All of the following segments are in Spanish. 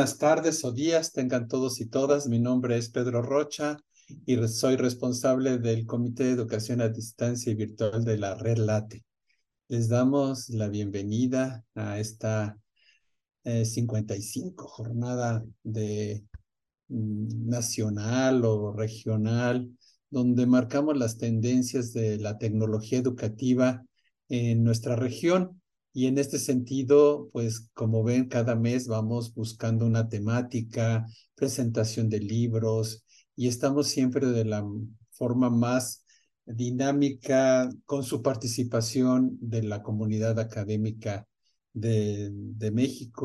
buenas tardes o días tengan todos y todas. Mi nombre es Pedro Rocha y soy responsable del Comité de Educación a Distancia y Virtual de la Red Late. Les damos la bienvenida a esta 55 jornada de nacional o regional, donde marcamos las tendencias de la tecnología educativa en nuestra región. Y en este sentido, pues como ven, cada mes vamos buscando una temática, presentación de libros, y estamos siempre de la forma más dinámica con su participación de la comunidad académica de México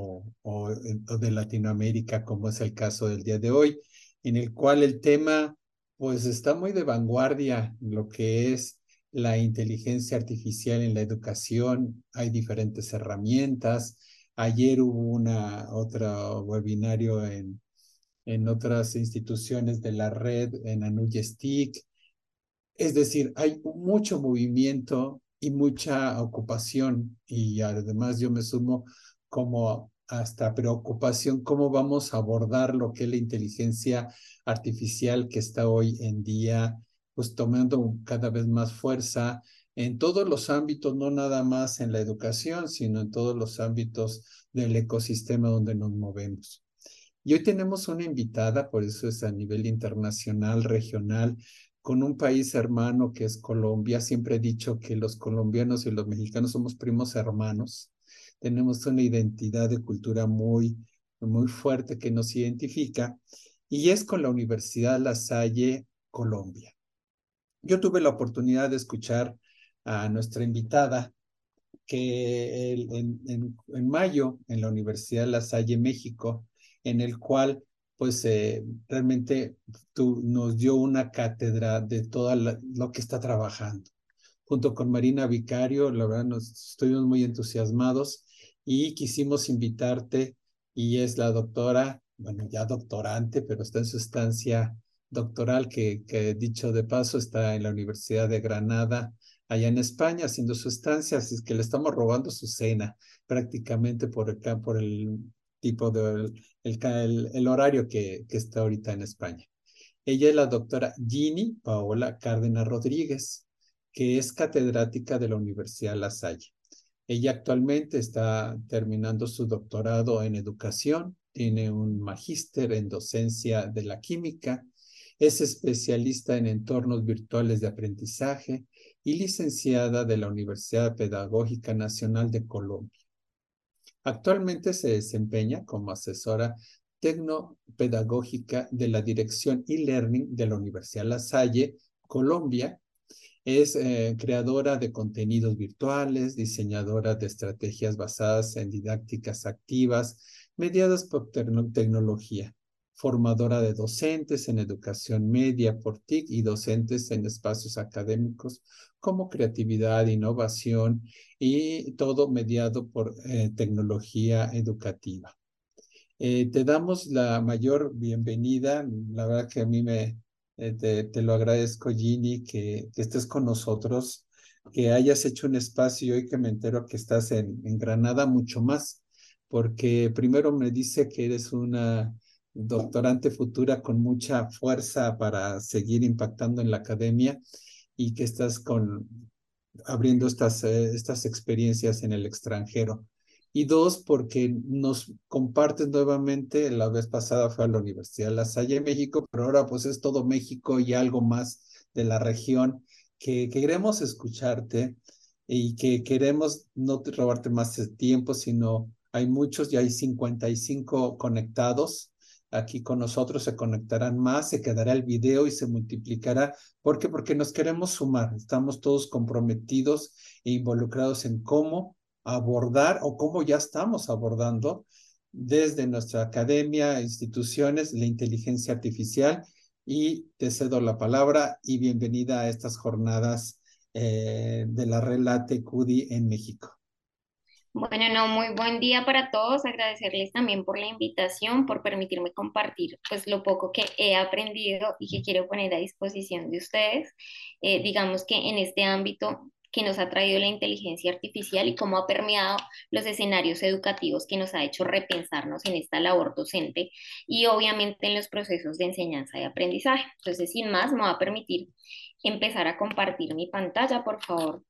o de Latinoamérica, como es el caso del día de hoy, en el cual el tema pues está muy de vanguardia, lo que es la inteligencia artificial en la educación. Hay diferentes herramientas. Ayer hubo otro webinario en otras instituciones de la red, en ANUYESTIC. Es decir, hay mucho movimiento y mucha ocupación, y además yo me sumo como hasta preocupación cómo vamos a abordar lo que es la inteligencia artificial que está hoy en día pues tomando cada vez más fuerza en todos los ámbitos, no nada más en la educación, sino en todos los ámbitos del ecosistema donde nos movemos. Y hoy tenemos una invitada, por eso es a nivel internacional, regional, con un país hermano que es Colombia. Siempre he dicho que los colombianos y los mexicanos somos primos hermanos. Tenemos una identidad de cultura muy fuerte que nos identifica, y es con la Universidad La Salle, Colombia. Yo tuve la oportunidad de escuchar a nuestra invitada que en mayo en la Universidad La Salle, México, en el cual pues realmente nos dio una cátedra de todo lo que está trabajando. Junto con Marina Vicario, la verdad nos estuvimos muy entusiasmados y quisimos invitarte, y es la doctora, bueno, ya doctorante, pero está en su estancia doctoral que dicho de paso está en la Universidad de Granada, allá en España, haciendo su estancia, así es que le estamos robando su cena prácticamente por el tipo de, el horario que está ahorita en España. Ella es la doctora Ginny Paola Cárdenas Rodríguez, que es catedrática de la Universidad La Salle. Ella actualmente está terminando su doctorado en educación, tiene un magíster en docencia de la química, es especialista en entornos virtuales de aprendizaje y licenciada de la Universidad Pedagógica Nacional de Colombia. Actualmente se desempeña como asesora tecnopedagógica de la Dirección e-Learning de la Universidad La Salle, Colombia. Es creadora de contenidos virtuales, diseñadora de estrategias basadas en didácticas activas, mediadas por tecnología, formadora de docentes en educación media por TIC y docentes en espacios académicos como creatividad, innovación, y todo mediado por tecnología educativa. Te damos la mayor bienvenida. La verdad que a mí te lo agradezco, Ginny, que estés con nosotros, que hayas hecho un espacio, y hoy que me entero que estás en Granada, mucho más, porque primero me dice que eres una doctorante futura con mucha fuerza para seguir impactando en la academia, y que estás abriendo estas experiencias en el extranjero. Y dos, porque nos compartes nuevamente. La vez pasada fue a la Universidad La Salle, México, pero ahora pues es todo México y algo más de la región, que queremos escucharte y que queremos no robarte más tiempo, sino hay muchos, ya hay 55 conectados aquí con nosotros, se conectarán más, se quedará el video y se multiplicará. ¿Por qué? Porque nos queremos sumar, estamos todos comprometidos e involucrados en cómo abordar, o cómo ya estamos abordando desde nuestra academia, instituciones, la inteligencia artificial. Y te cedo la palabra y bienvenida a estas jornadas de la Red Late CUDI en México. Bueno, no, muy buen día para todos. Agradecerles también por la invitación, por permitirme compartir pues lo poco que he aprendido y que quiero poner a disposición de ustedes. Digamos que en este ámbito que nos ha traído la inteligencia artificial y cómo ha permeado los escenarios educativos que nos ha hecho repensarnos en esta labor docente y obviamente en los procesos de enseñanza y aprendizaje. Entonces, sin más, me va a permitir empezar a compartir mi pantalla. Por favor,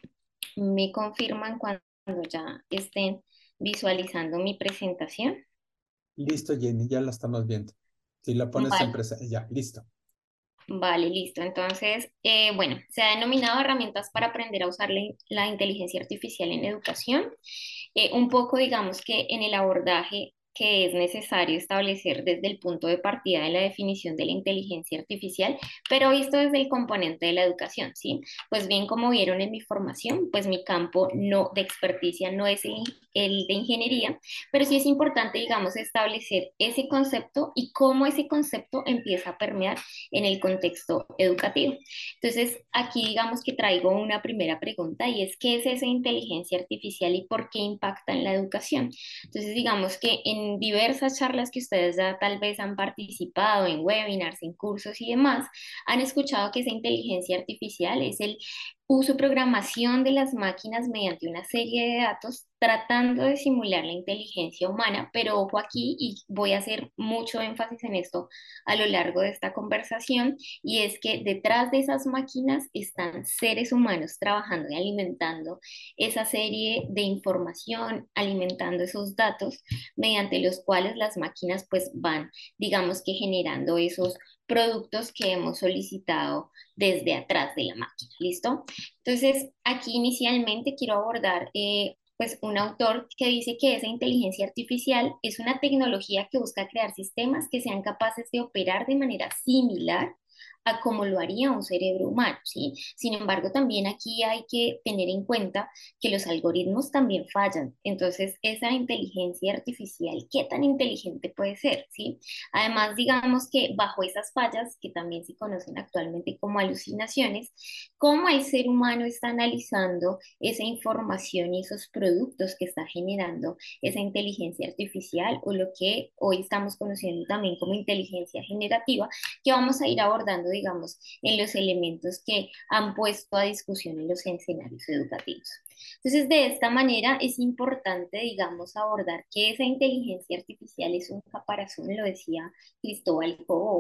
me confirman cuando ya estén visualizando mi presentación. Listo, Jenny, ya la estamos viendo. Si la pones en Vale. presa, ya, listo. Vale, listo. Entonces, bueno, se ha denominado herramientas para aprender a usar la inteligencia artificial en educación. Un poco, digamos que en el abordaje que es necesario establecer desde el punto de partida de la definición de la inteligencia artificial, pero visto desde el componente de la educación, ¿sí? Pues bien, como vieron en mi formación, pues mi campo no de experticia no es el de ingeniería, pero sí es importante, digamos, establecer ese concepto y cómo ese concepto empieza a permear en el contexto educativo. Entonces, aquí digamos que traigo una primera pregunta y es, ¿qué es esa inteligencia artificial y por qué impacta en la educación? Entonces, digamos que en diversas charlas que ustedes ya tal vez han participado, en webinars, en cursos y demás, han escuchado que esa inteligencia artificial es el uso y programación de las máquinas mediante una serie de datos tratando de simular la inteligencia humana, pero ojo aquí y voy a hacer mucho énfasis en esto a lo largo de esta conversación, y es que detrás de esas máquinas están seres humanos trabajando y alimentando esa serie de información, alimentando esos datos mediante los cuales las máquinas pues van, digamos que generando esos productos que hemos solicitado desde atrás de la máquina. ¿Listo? Entonces, aquí inicialmente quiero abordar pues un autor que dice que esa inteligencia artificial es una tecnología que busca crear sistemas que sean capaces de operar de manera similar a como lo haría un cerebro humano, ¿sí? Sin embargo, también aquí hay que tener en cuenta que los algoritmos también fallan. Entonces, esa inteligencia artificial, ¿qué tan inteligente puede ser, ¿sí? Además, digamos que bajo esas fallas, que también se conocen actualmente como alucinaciones, cómo el ser humano está analizando esa información y esos productos que está generando esa inteligencia artificial o lo que hoy estamos conociendo también como inteligencia generativa, que vamos a ir abordando, digamos, en los elementos que han puesto a discusión en los escenarios educativos. Entonces, de esta manera es importante, digamos, abordar que esa inteligencia artificial es un caparazón, lo decía Cristóbal Cobo,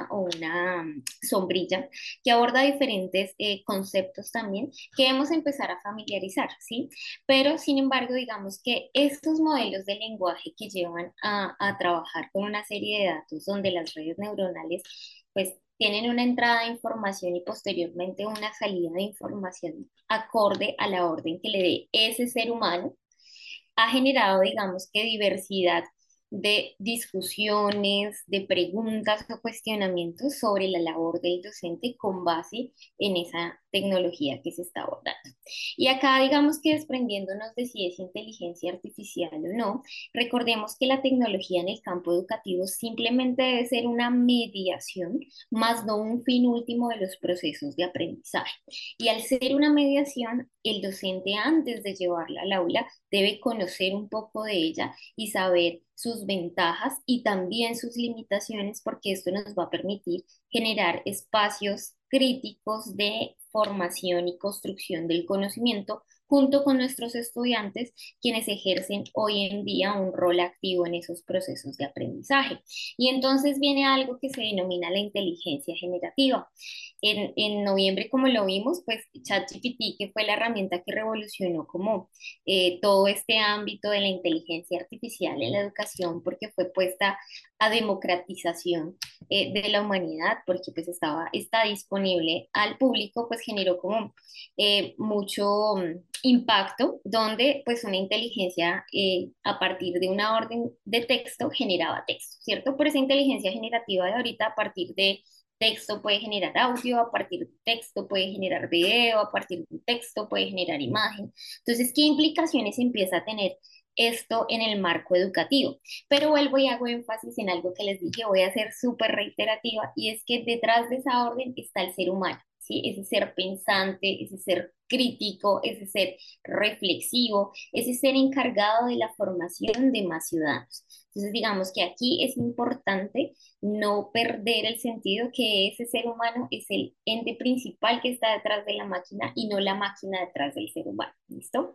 o una sombrilla que aborda diferentes conceptos también que debemos empezar a familiarizar, ¿sí? Pero, sin embargo, digamos que estos modelos de lenguaje que llevan a trabajar con una serie de datos donde las redes neuronales, pues, tienen una entrada de información y posteriormente una salida de información acorde a la orden que le dé ese ser humano, ha generado, digamos que diversidad de discusiones, de preguntas o cuestionamientos sobre la labor del docente con base en esa tecnología que se está abordando. Y acá, digamos que desprendiéndonos de si es inteligencia artificial o no, recordemos que la tecnología en el campo educativo simplemente debe ser una mediación, más no un fin último de los procesos de aprendizaje. Y al ser una mediación, el docente antes de llevarla al aula debe conocer un poco de ella y saber sus ventajas y también sus limitaciones, porque esto nos va a permitir generar espacios críticos de formación y construcción del conocimiento junto con nuestros estudiantes, quienes ejercen hoy en día un rol activo en esos procesos de aprendizaje. Y entonces viene algo que se denomina la inteligencia generativa. En noviembre, como lo vimos, pues ChatGPT, que fue la herramienta que revolucionó como todo este ámbito de la inteligencia artificial en la educación, porque fue puesta a democratización de la humanidad, porque pues está disponible al público, pues generó como mucho impacto, donde pues una inteligencia a partir de una orden de texto generaba texto, ¿cierto? Por esa inteligencia generativa de ahorita, a partir de texto puede generar audio, a partir de texto puede generar video, a partir de texto puede generar imagen. Entonces, ¿qué implicaciones empieza a tener esto en el marco educativo? Pero vuelvo y hago énfasis en algo que les dije, voy a ser súper reiterativa, y es que detrás de esa orden está el ser humano, ¿sí? Ese ser pensante, ese ser crítico, ese ser reflexivo, ese ser encargado de la formación de más ciudadanos. Entonces, digamos que aquí es importante no perder el sentido que ese ser humano es el ente principal que está detrás de la máquina y no la máquina detrás del ser humano. ¿Listo?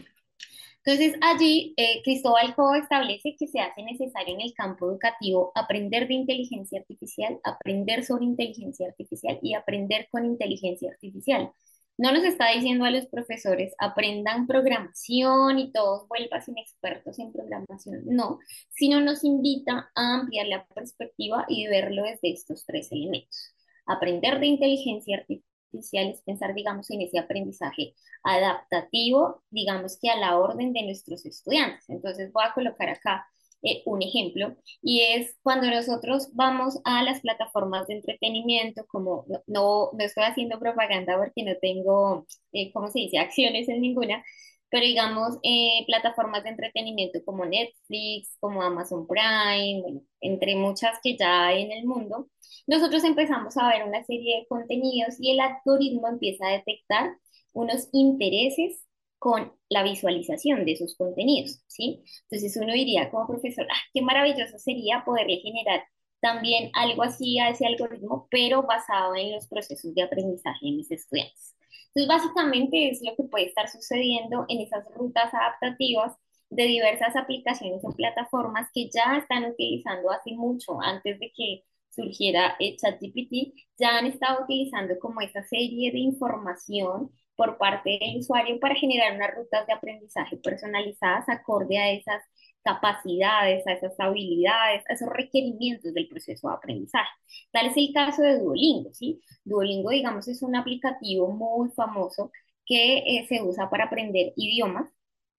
Entonces, allí Cristóbal Cobo establece que se hace necesario en el campo educativo aprender de inteligencia artificial, aprender sobre inteligencia artificial y aprender con inteligencia artificial. No nos está diciendo a los profesores aprendan programación y todos vuelvan expertos en programación, no, sino nos invita a ampliar la perspectiva y verlo desde estos tres elementos. Aprender de inteligencia artificial es pensar, digamos, en ese aprendizaje adaptativo, digamos que a la orden de nuestros estudiantes. Entonces voy a colocar acá un ejemplo y es cuando nosotros vamos a las plataformas de entretenimiento, como no estoy haciendo propaganda porque no tengo, ¿cómo se dice?, acciones en ninguna, pero digamos, plataformas de entretenimiento como Netflix, como Amazon Prime, bueno, entre muchas que ya hay en el mundo, nosotros empezamos a ver una serie de contenidos y el algoritmo empieza a detectar unos intereses con la visualización de esos contenidos, ¿sí? Entonces uno diría como profesor, ah, qué maravilloso sería poderle generar también algo así a ese algoritmo, pero basado en los procesos de aprendizaje de mis estudiantes. Entonces, básicamente es lo que puede estar sucediendo en esas rutas adaptativas de diversas aplicaciones o plataformas que ya están utilizando hace mucho, antes de que surgiera ChatGPT, ya han estado utilizando como esa serie de información por parte del usuario para generar unas rutas de aprendizaje personalizadas acorde a esas capacidades, a esas habilidades, a esos requerimientos del proceso de aprendizaje. Tal es el caso de Duolingo, ¿sí? Duolingo, digamos, es un aplicativo muy famoso que se usa para aprender idiomas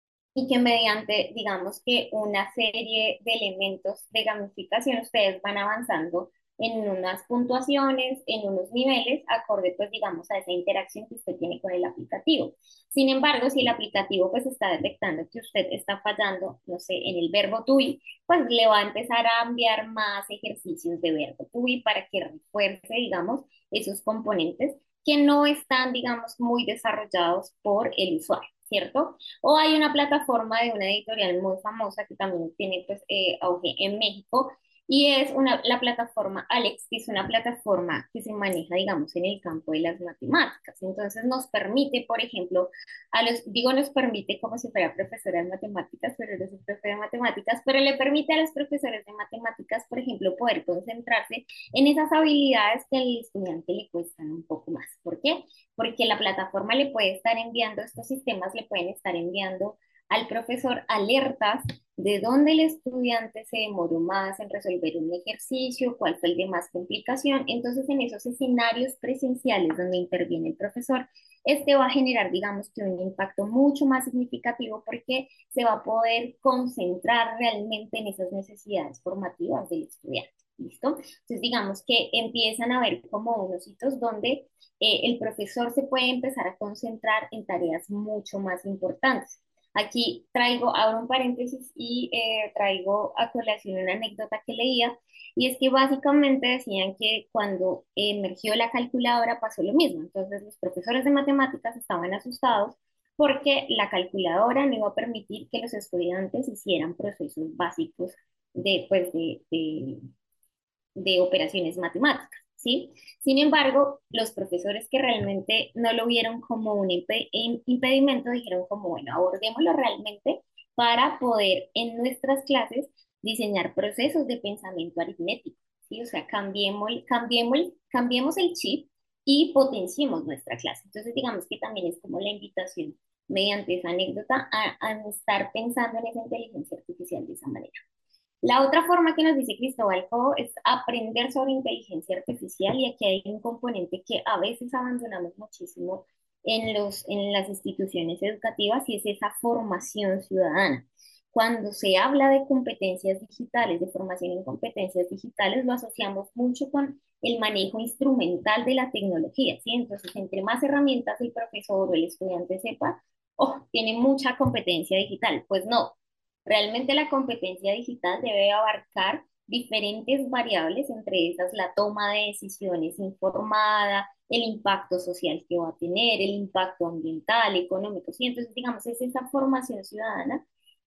y que mediante, digamos que una serie de elementos de gamificación, ustedes van avanzando en unas puntuaciones, en unos niveles, acorde, pues, digamos, a esa interacción que usted tiene con el aplicativo. Sin embargo, si el aplicativo, pues, está detectando que usted está fallando, no sé, en el verbo to be, pues, le va a empezar a enviar más ejercicios de verbo to be para que refuerce, digamos, esos componentes que no están, digamos, muy desarrollados por el usuario, ¿cierto? O hay una plataforma de una editorial muy famosa que también tiene pues auge en México y es la plataforma Alex, que es una plataforma que se maneja, digamos, en el campo de las matemáticas. Entonces nos permite, por ejemplo, digo nos permite como si fuera profesora de matemáticas, pero no soy profesora de matemáticas, pero le permite a los profesores de matemáticas, por ejemplo, poder concentrarse en esas habilidades que al estudiante le cuestan un poco más. ¿Por qué? Porque la plataforma le puede estar enviando, estos sistemas le pueden estar enviando al profesor alertas de dónde el estudiante se demoró más en resolver un ejercicio, cuál fue el de más complicación. Entonces, en esos escenarios presenciales donde interviene el profesor, este va a generar, digamos que un impacto mucho más significativo porque se va a poder concentrar realmente en esas necesidades formativas del estudiante. ¿Listo? Entonces, digamos que empiezan a ver como unos hitos donde el profesor se puede empezar a concentrar en tareas mucho más importantes. Aquí traigo, abro un paréntesis y traigo a colación una anécdota que leía, y es que básicamente decían que cuando emergió la calculadora pasó lo mismo. Entonces los profesores de matemáticas estaban asustados porque la calculadora no iba a permitir que los estudiantes hicieran procesos básicos de, pues, de operaciones matemáticas, ¿sí? Sin embargo, los profesores que realmente no lo vieron como un impedimento dijeron como, bueno, abordémoslo realmente para poder en nuestras clases diseñar procesos de pensamiento aritmético, ¿sí? O sea, cambiemos el chip y potenciemos nuestra clase. Entonces, digamos que también es como la invitación mediante esa anécdota a estar pensando en esa inteligencia artificial de esa manera. La otra forma que nos dice Cristóbal Cobo es aprender sobre inteligencia artificial, y aquí hay un componente que a veces abandonamos muchísimo en las instituciones educativas, y es esa formación ciudadana. Cuando se habla de competencias digitales, de formación en competencias digitales, lo asociamos mucho con el manejo instrumental de la tecnología, ¿sí? Entonces, entre más herramientas el profesor o el estudiante sepa, oh, tiene mucha competencia digital. Pues no, realmente la competencia digital debe abarcar diferentes variables, entre esas la toma de decisiones informada, el impacto social que va a tener, el impacto ambiental, económico. ¿Sí? Entonces, digamos, es esa formación ciudadana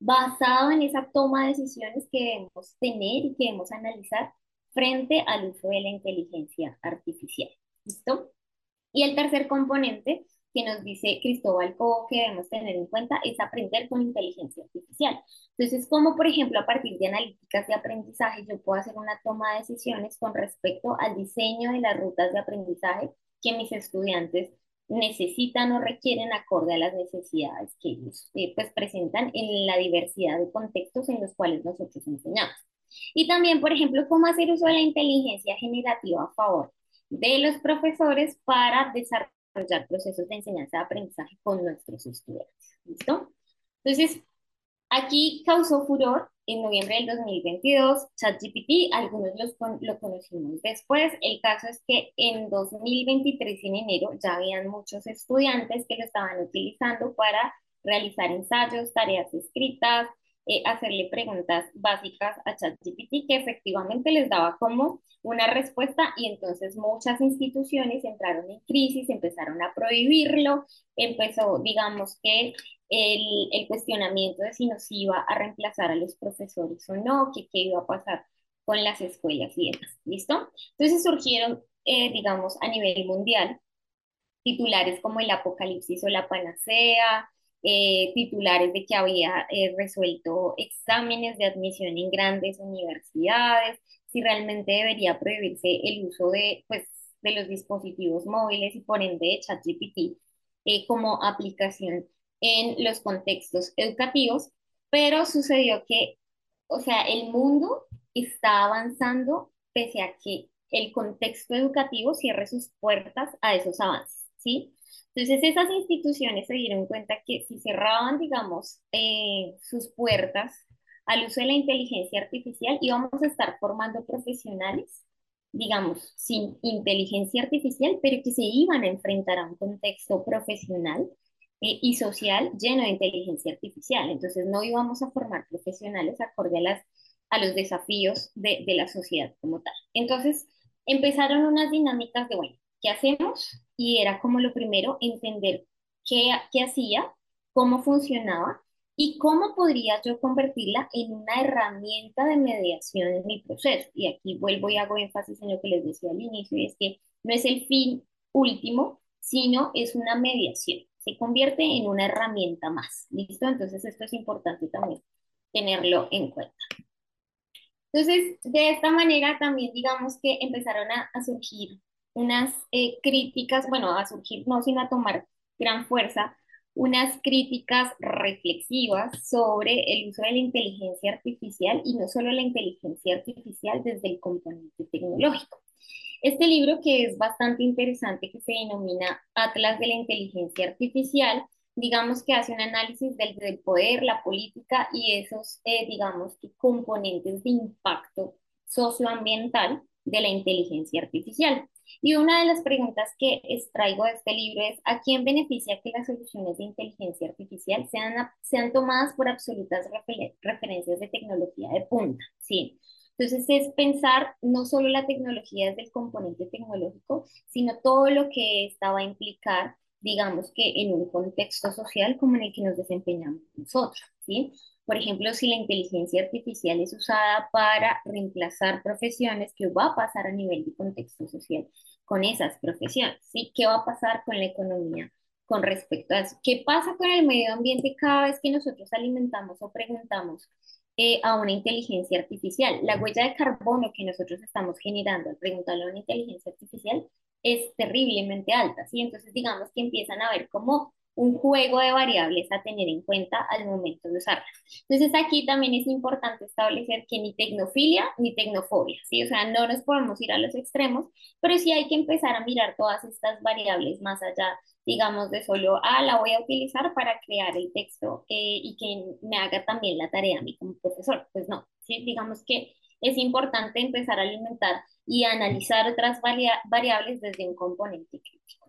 basado en esa toma de decisiones que debemos tener y que debemos analizar frente al uso de la inteligencia artificial. ¿Listo? Y el tercer componente que nos dice Cristóbal Cobo que debemos tener en cuenta es aprender con inteligencia artificial. Entonces, como por ejemplo a partir de analíticas de aprendizaje yo puedo hacer una toma de decisiones con respecto al diseño de las rutas de aprendizaje que mis estudiantes necesitan o requieren acorde a las necesidades que ellos pues presentan en la diversidad de contextos en los cuales nosotros enseñamos. Y también, por ejemplo, cómo hacer uso de la inteligencia generativa a favor de los profesores para desarrollar procesos de enseñanza y aprendizaje con nuestros estudiantes. ¿Listo? Entonces, aquí causó furor en noviembre del 2022 ChatGPT, algunos lo conocimos después. El caso es que en 2023, en enero, ya habían muchos estudiantes que lo estaban utilizando para realizar ensayos, tareas escritas, hacerle preguntas básicas a ChatGPT que efectivamente les daba como una respuesta y entonces muchas instituciones entraron en crisis, empezaron a prohibirlo, empezó, digamos que el cuestionamiento de si nos iba a reemplazar a los profesores o no, que qué iba a pasar con las escuelas y demás. ¿Listo? Entonces surgieron, digamos, a nivel mundial, titulares como el apocalipsis o la panacea, titulares de que había resuelto exámenes de admisión en grandes universidades, si realmente debería prohibirse el uso de, pues, de los dispositivos móviles y por ende de ChatGPT como aplicación en los contextos educativos, pero sucedió que, o sea, el mundo está avanzando pese a que el contexto educativo cierre sus puertas a esos avances, ¿sí? Entonces esas instituciones se dieron cuenta que si cerraban, digamos, sus puertas al uso de la inteligencia artificial, íbamos a estar formando profesionales, digamos, sin inteligencia artificial, pero que se iban a enfrentar a un contexto profesional y social lleno de inteligencia artificial. Entonces no íbamos a formar profesionales acorde a los desafíos de la sociedad como tal. Entonces empezaron unas dinámicas de, bueno, ¿qué hacemos? Y era como lo primero, entender qué hacía, cómo funcionaba y cómo podría yo convertirla en una herramienta de mediación en mi proceso. Y aquí vuelvo y hago énfasis en lo que les decía al inicio, y es que no es el fin último, sino es una mediación. Se convierte en una herramienta más. ¿Listo? Entonces esto es importante también tenerlo en cuenta. Entonces, de esta manera también digamos que empezaron a surgir unas críticas, bueno, a surgir no, sino a tomar gran fuerza, unas críticas reflexivas sobre el uso de la inteligencia artificial y no solo la inteligencia artificial desde el componente tecnológico. Este libro, que es bastante interesante, que se denomina Atlas de la Inteligencia Artificial, digamos que hace un análisis del poder, la política y esos, digamos, que componentes de impacto socioambiental de la inteligencia artificial. Y una de las preguntas que extraigo de este libro es, ¿a quién beneficia que las soluciones de inteligencia artificial sean tomadas por absolutas referencias de tecnología de punta? ¿Sí? Entonces es pensar no solo la tecnología desde el componente tecnológico, sino todo lo que esta va a implicar, digamos que en un contexto social como en el que nos desempeñamos nosotros, ¿sí? Por ejemplo, si la inteligencia artificial es usada para reemplazar profesiones, ¿qué va a pasar a nivel de contexto social con esas profesiones? ¿Sí? ¿Qué va a pasar con la economía con respecto a eso? ¿Qué pasa con el medio ambiente cada vez que nosotros alimentamos o preguntamos a una inteligencia artificial? La huella de carbono que nosotros estamos generando al preguntarle a una inteligencia artificial es terriblemente alta, ¿sí? Entonces digamos que empiezan a ver como un juego de variables a tener en cuenta al momento de usarlas. Entonces aquí también es importante establecer que ni tecnofilia ni tecnofobia, ¿sí? O sea, no nos podemos ir a los extremos, pero sí hay que empezar a mirar todas estas variables más allá, digamos, de solo, la voy a utilizar para crear el texto y que me haga también la tarea a mí como profesor. Pues no, ¿sí? Digamos que es importante empezar a alimentar y analizar otras variables desde un componente crítico.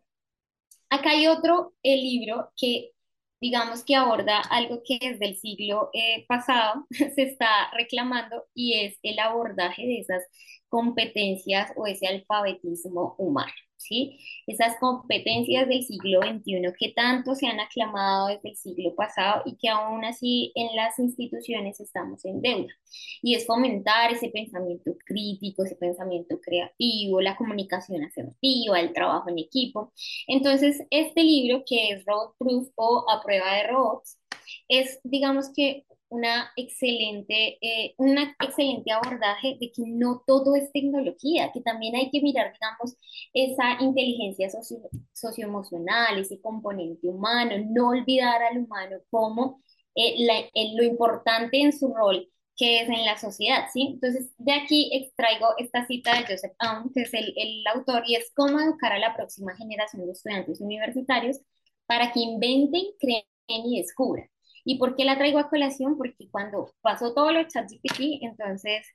Acá hay otro libro que digamos que aborda algo que desde el siglo pasado se está reclamando y es el abordaje de esas competencias o ese alfabetismo humano. ¿sí? Esas competencias del siglo XXI que tanto se han aclamado desde el siglo pasado y que aún así en las instituciones estamos en deuda. Y es fomentar ese pensamiento crítico, ese pensamiento creativo, la comunicación asertiva, el trabajo en equipo. Entonces, este libro que es Robot Proof o A prueba de robots, es, digamos que, un excelente abordaje de que no todo es tecnología, que también hay que mirar, digamos, esa inteligencia socioemocional, ese componente humano, no olvidar al humano como lo importante en su rol que es en la sociedad, ¿sí? Entonces, de aquí extraigo esta cita de Joseph Aum, que es el autor, y es cómo educar a la próxima generación de estudiantes universitarios para que inventen, creen y descubran. ¿Y por qué la traigo a colación? Porque cuando pasó todo lo de ChatGPT, entonces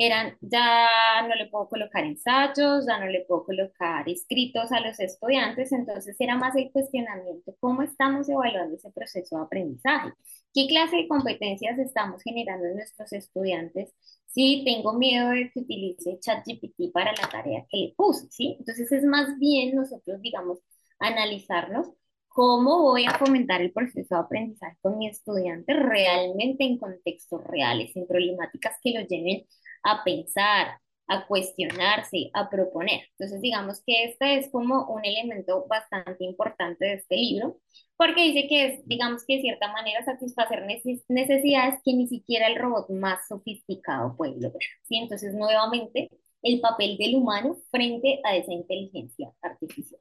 ya no le puedo colocar ensayos, ya no le puedo colocar escritos a los estudiantes, entonces era más el cuestionamiento, ¿cómo estamos evaluando ese proceso de aprendizaje? ¿Qué clase de competencias estamos generando en nuestros estudiantes? Si tengo miedo de que utilice ChatGPT para la tarea que le puse, ¿sí? Entonces es más bien nosotros, digamos, analizarnos cómo voy a fomentar el proceso de aprendizaje con mi estudiante realmente en contextos reales, en problemáticas que lo lleven a pensar, a cuestionarse, a proponer. Entonces, digamos que este es como un elemento bastante importante de este libro, porque dice que es, digamos que de cierta manera, satisfacer necesidades que ni siquiera el robot más sofisticado puede lograr, ¿sí? Entonces, nuevamente, el papel del humano frente a esa inteligencia artificial.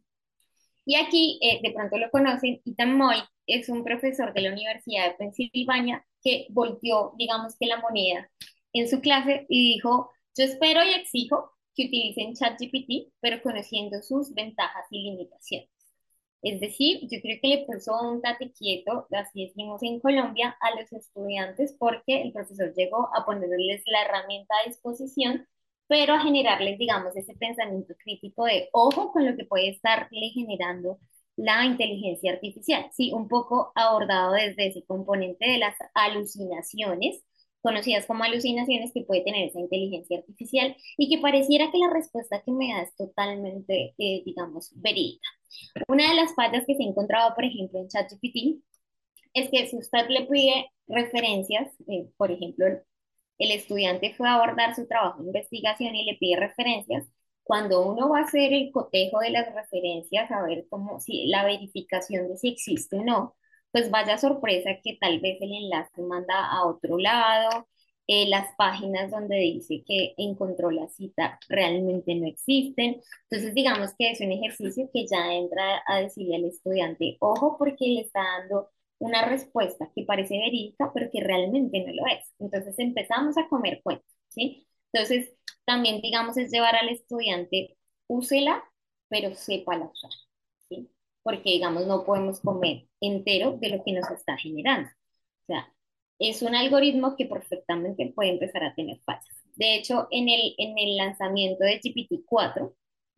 Y aquí, de pronto lo conocen, Ethan Moy es un profesor de la Universidad de Pensilvania que volteó, digamos que la moneda en su clase y dijo, yo espero y exijo que utilicen ChatGPT, pero conociendo sus ventajas y limitaciones. Es decir, yo creo que le puso un tate quieto, así decimos en Colombia, a los estudiantes porque el profesor llegó a ponerles la herramienta a disposición, pero a generarles, digamos, ese pensamiento crítico de ojo con lo que puede estarle generando la inteligencia artificial. Sí, un poco abordado desde ese componente de las alucinaciones, conocidas como alucinaciones que puede tener esa inteligencia artificial y que pareciera que la respuesta que me da es totalmente, digamos, verídica. Una de las fallas que se ha encontrado, por ejemplo, en ChatGPT es que si usted le pide referencias, por ejemplo, el estudiante fue a abordar su trabajo de investigación y le pide referencias, cuando uno va a hacer el cotejo de las referencias, a ver cómo, si la verificación de si existe o no, pues vaya sorpresa que tal vez el enlace manda a otro lado, las páginas donde dice que encontró la cita realmente no existen. Entonces, digamos que es un ejercicio que ya entra a decirle al estudiante, ojo, porque le está dando una respuesta que parece verídica, pero que realmente no lo es. Entonces empezamos a comer cuentos, ¿sí? Entonces, también, digamos, es llevar al estudiante, úsela, pero sépala usar, ¿sí? Porque, digamos, no podemos comer entero de lo que nos está generando. O sea, es un algoritmo que perfectamente puede empezar a tener fallas. De hecho, en el lanzamiento de GPT-4,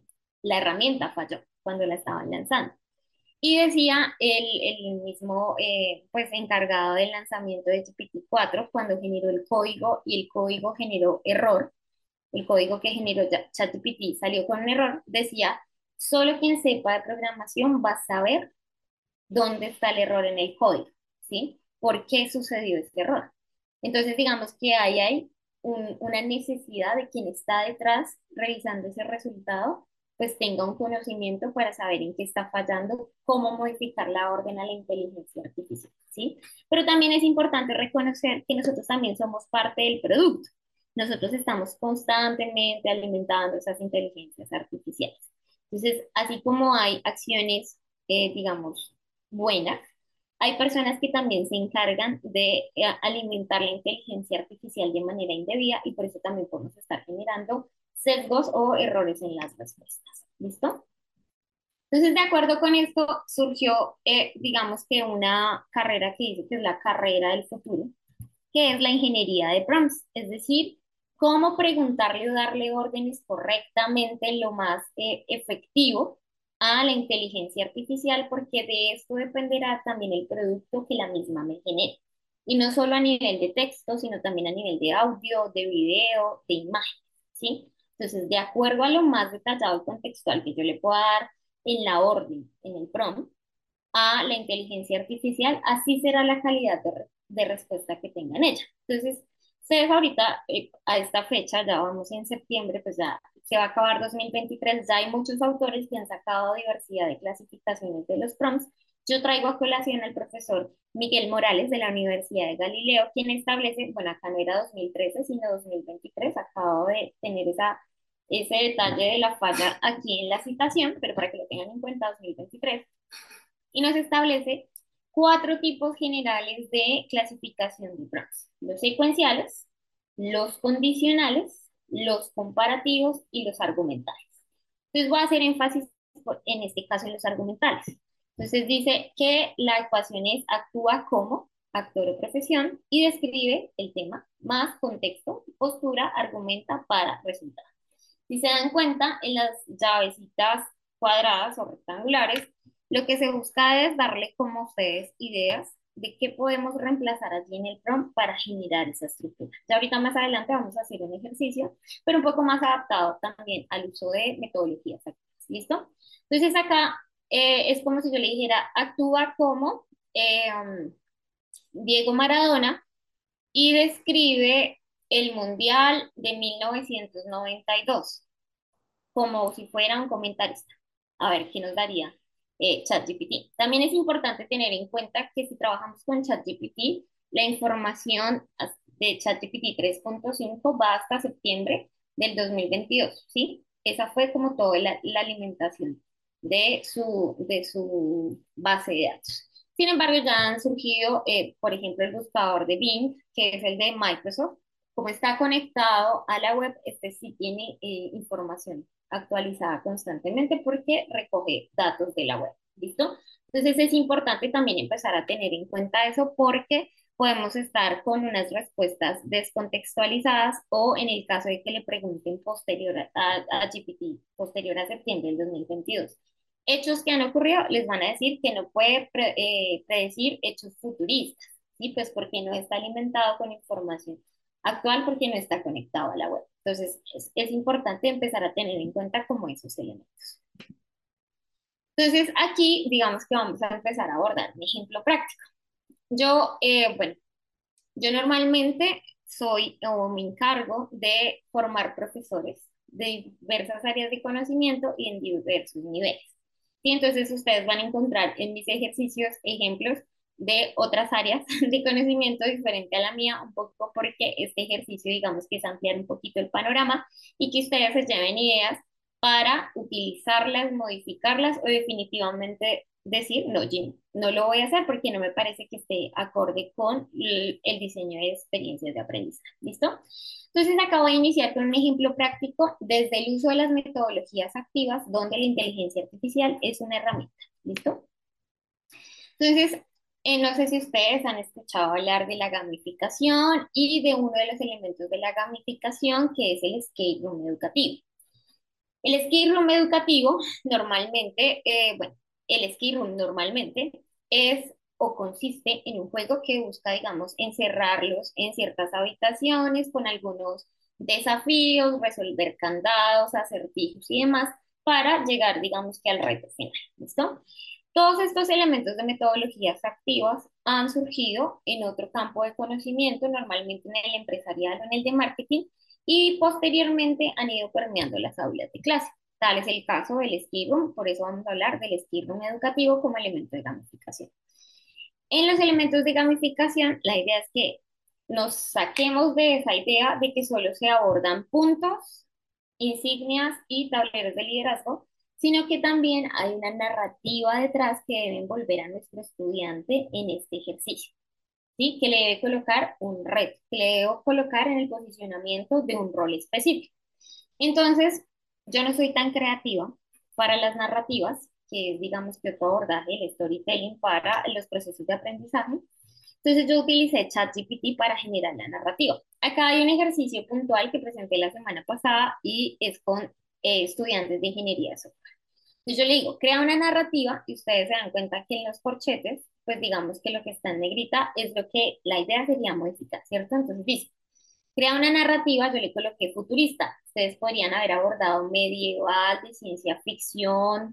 la herramienta falló cuando la estaban lanzando. Y decía el mismo pues encargado del lanzamiento de GPT-4 cuando generó el código y el código generó error, el código que generó ChatGPT salió con un error, decía, solo quien sepa de programación va a saber dónde está el error en el código, ¿sí? ¿Por qué sucedió este error? Entonces, digamos que ahí hay una necesidad de quien está detrás revisando ese resultado, pues tenga un conocimiento para saber en qué está fallando, cómo modificar la orden a la inteligencia artificial, ¿sí? Pero también es importante reconocer que nosotros también somos parte del producto. Nosotros estamos constantemente alimentando esas inteligencias artificiales. Entonces, así como hay acciones, digamos, buenas, hay personas que también se encargan de alimentar la inteligencia artificial de manera indebida y por eso también podemos estar generando sesgos o errores en las respuestas. ¿Listo? Entonces, de acuerdo con esto, surgió, digamos que una carrera que dice que es la carrera del futuro, que es la ingeniería de prompts, es decir, cómo preguntarle o darle órdenes correctamente lo más efectivo a la inteligencia artificial, porque de esto dependerá también el producto que la misma me genere. Y no solo a nivel de texto, sino también a nivel de audio, de video, de imagen, ¿sí? Entonces, de acuerdo a lo más detallado y contextual que yo le pueda dar en la orden, en el prompt, a la inteligencia artificial, así será la calidad de respuesta que tenga en ella. Entonces, ustedes ahorita, a esta fecha, ya vamos en septiembre, pues ya se va a acabar 2023, ya hay muchos autores que han sacado diversidad de clasificaciones de los prompts. Yo traigo a colación al profesor Miguel Morales de la Universidad de Galileo, quien establece, bueno, acá no era 2013, sino 2023, acabo de tener ese detalle de la falla aquí en la citación, pero para que lo tengan en cuenta, 2023, y nos establece cuatro tipos generales de clasificación de prompts: los secuenciales, los condicionales, los comparativos y los argumentales. Entonces voy a hacer énfasis en este caso en los argumentales. Entonces dice que la ecuación es actúa como actor o profesión y describe el tema más contexto, postura, argumenta para resultar. Si se dan cuenta, en las llavecitas cuadradas o rectangulares, lo que se busca es darle como ustedes ideas de qué podemos reemplazar allí en el prompt para generar esa estructura. Ya ahorita más adelante vamos a hacer un ejercicio, pero un poco más adaptado también al uso de metodologías activas. ¿Listo? Entonces acá es como si yo le dijera, actúa como Diego Maradona y describe el Mundial de 1992 como si fuera un comentarista. A ver, ¿qué nos daría ChatGPT? También es importante tener en cuenta que si trabajamos con ChatGPT, la información de ChatGPT 3.5 va hasta septiembre del 2022, ¿sí? Esa fue como toda la alimentación de su base de datos. Sin embargo, ya han surgido, por ejemplo, el buscador de Bing, que es el de Microsoft. Como está conectado a la web, este sí tiene información actualizada constantemente porque recoge datos de la web. ¿Listo? Entonces es importante también empezar a tener en cuenta eso porque podemos estar con unas respuestas descontextualizadas o en el caso de que le pregunten posterior a GPT, posterior a septiembre del 2022. Hechos que han ocurrido, les van a decir que no puede predecir hechos futuristas, ¿sí? Pues porque no está alimentado con información actual, porque no está conectado a la web. Entonces, es importante empezar a tener en cuenta como esos elementos. Entonces, aquí, digamos que vamos a empezar a abordar un ejemplo práctico. Bueno, yo normalmente soy o me encargo de formar profesores de diversas áreas de conocimiento y en diversos niveles. Y entonces ustedes van a encontrar en mis ejercicios ejemplos de otras áreas de conocimiento diferente a la mía, un poco porque este ejercicio, digamos que es ampliar un poquito el panorama y que ustedes se lleven ideas para utilizarlas, modificarlas o definitivamente decir, no, Jim, no lo voy a hacer porque no me parece que esté acorde con el diseño de experiencias de aprendizaje. ¿Listo? Entonces acabo de iniciar con un ejemplo práctico desde el uso de las metodologías activas, donde la inteligencia artificial es una herramienta. ¿Listo? Entonces, no sé si ustedes han escuchado hablar de la gamificación y de uno de los elementos de la gamificación, que es el escape room educativo. El escape room educativo normalmente, bueno, el escape room normalmente es o consiste en un juego que busca, digamos, encerrarlos en ciertas habitaciones con algunos desafíos, resolver candados, acertijos y demás para llegar, digamos que al reto final. ¿Listo? Todos estos elementos de metodologías activas han surgido en otro campo de conocimiento, normalmente en el empresarial o en el de marketing, y posteriormente han ido permeando las aulas de clase. Tal es el caso del escape room, por eso vamos a hablar del escape room educativo como elemento de gamificación. En los elementos de gamificación, la idea es que nos saquemos de esa idea de que solo se abordan puntos, insignias y tableros de liderazgo, sino que también hay una narrativa detrás que debe envolver a nuestro estudiante en este ejercicio. ¿Sí? Que le debe colocar un reto, que le debe colocar en el posicionamiento de un rol específico. Entonces, yo no soy tan creativa para las narrativas, que es, digamos, que otro abordaje, el storytelling para los procesos de aprendizaje. Entonces, yo utilicé ChatGPT para generar la narrativa. Acá hay un ejercicio puntual que presenté la semana pasada y es con estudiantes de ingeniería de software. Entonces, yo le digo, crea una narrativa y ustedes se dan cuenta que en los corchetes, pues digamos que lo que está en negrita es lo que la idea sería modificar, ¿cierto? Entonces, dice, Crea una narrativa, yo le coloqué futurista. Ustedes podrían haber abordado medieval, de ciencia ficción,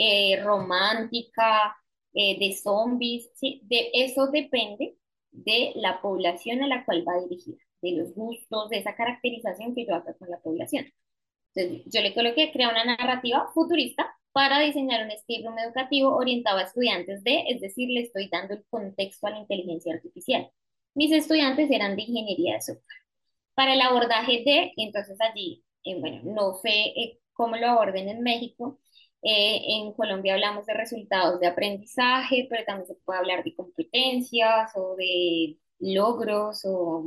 romántica, de zombies, ¿sí? De eso depende de la población a la cual va dirigida, de los gustos, de esa caracterización que yo haga con la población. Entonces, yo le coloqué, crea una narrativa futurista para diseñar un escape room educativo orientado a estudiantes de, es decir, le estoy dando el contexto a la inteligencia artificial. Mis estudiantes eran de ingeniería de software. Para el abordaje de, entonces allí, bueno, no sé cómo lo aborden en México. En Colombia hablamos de resultados de aprendizaje, pero también se puede hablar de competencias o de logros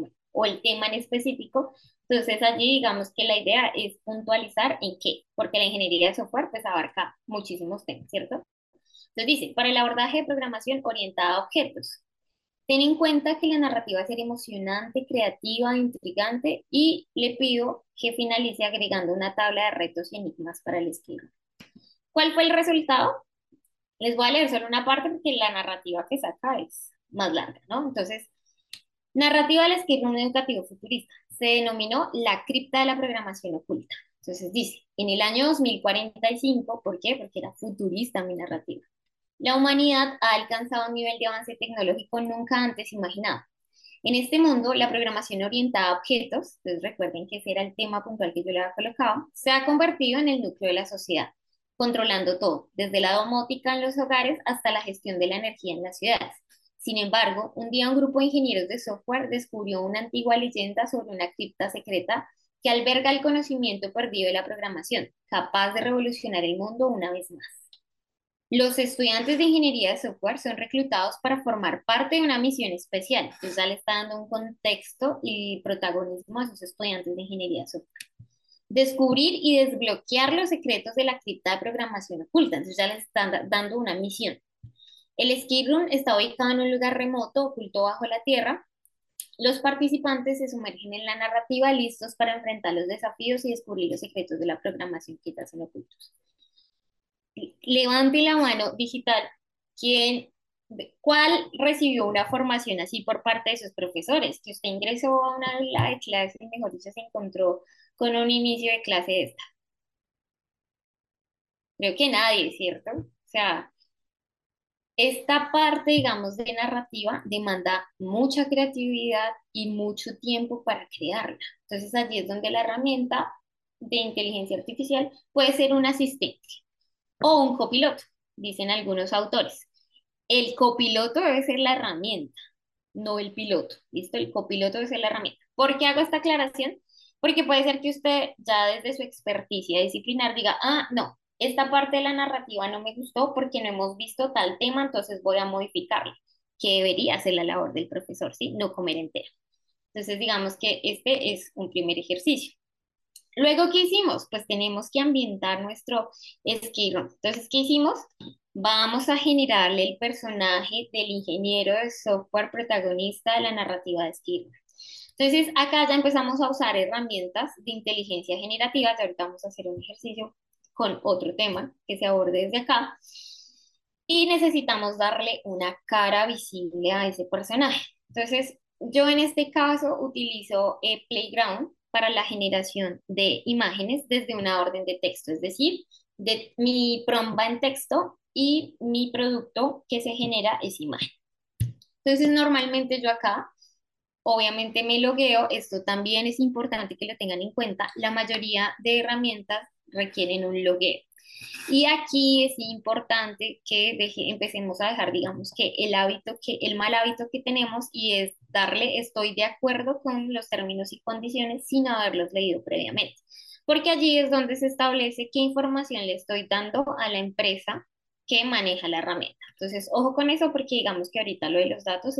o el tema en específico. Entonces allí digamos que la idea es puntualizar en qué, porque la ingeniería de software pues abarca muchísimos temas, ¿cierto? Entonces dice, para el abordaje de programación orientada a objetos, ten en cuenta que la narrativa debe ser emocionante, creativa, intrigante y le pido que finalice agregando una tabla de retos y enigmas para el esquema. ¿Cuál fue el resultado? Les voy a leer solo una parte porque la narrativa que saca es más larga, ¿no? Entonces, narrativa del escape room educativo futurista. Se denominó la cripta de la programación oculta. Entonces dice, en el año 2045, ¿por qué? Porque era futurista mi narrativa. La humanidad ha alcanzado un nivel de avance tecnológico nunca antes imaginado. En este mundo, la programación orientada a objetos, entonces recuerden que ese era el tema puntual que yo le había colocado, se ha convertido en el núcleo de la sociedad, controlando todo, desde la domótica en los hogares hasta la gestión de la energía en las ciudades. Sin embargo, un día un grupo de ingenieros de software descubrió una antigua leyenda sobre una cripta secreta que alberga el conocimiento perdido de la programación, capaz de revolucionar el mundo una vez más. Los estudiantes de ingeniería de software son reclutados para formar parte de una misión especial. Entonces ya le está dando un contexto y protagonismo a esos estudiantes de ingeniería de software. Descubrir y desbloquear los secretos de la cripta de programación oculta. Entonces ya les están dando una misión. El escape room está ubicado en un lugar remoto, oculto bajo la tierra. Los participantes se sumergen en la narrativa listos para enfrentar los desafíos y descubrir los secretos de la programación que yacen ocultos. Levante la mano digital. ¿Quién, cuál recibió una formación así por parte de sus profesores? Que usted ingresó a una aula de clase y mejor dicho se encontró con un inicio de clase de esta. Creo que nadie, ¿cierto? O sea, esta parte, digamos, de narrativa demanda mucha creatividad y mucho tiempo para crearla. Entonces allí es donde la herramienta de inteligencia artificial puede ser un asistente o un copiloto, dicen algunos autores. El copiloto debe ser la herramienta, no el piloto. ¿Listo? El copiloto debe ser la herramienta. ¿Por qué hago esta aclaración? Porque puede ser que usted ya desde su experticia disciplinar diga, ah, no, esta parte de la narrativa no me gustó porque no hemos visto tal tema, entonces voy a modificarla, que debería ser la labor del profesor, ¿sí? No comer entero. Entonces, digamos que este es un primer ejercicio. Luego, ¿qué hicimos? Pues tenemos que ambientar nuestro escape room. Entonces, ¿qué hicimos? Vamos a generarle el personaje del ingeniero de software protagonista de la narrativa de escape room. Entonces, acá ya empezamos a usar herramientas de inteligencia generativa. Ya ahorita vamos a hacer un ejercicio con otro tema que se aborde desde acá. Y necesitamos darle una cara visible a ese personaje. Entonces, yo en este caso utilizo Playground para la generación de imágenes desde una orden de texto, es decir, de, mi prompt va en texto y mi producto que se genera es imagen. Entonces, normalmente yo acá, obviamente me logueo, esto también es importante que lo tengan en cuenta, la mayoría de herramientas requieren un logueo. Y aquí es importante que empecemos a dejar, digamos, que el mal hábito que tenemos y es darle estoy de acuerdo con los términos y condiciones sin haberlos leído previamente. Porque allí es donde se establece qué información le estoy dando a la empresa que maneja la herramienta. Entonces, ojo con eso porque digamos que ahorita lo de los datos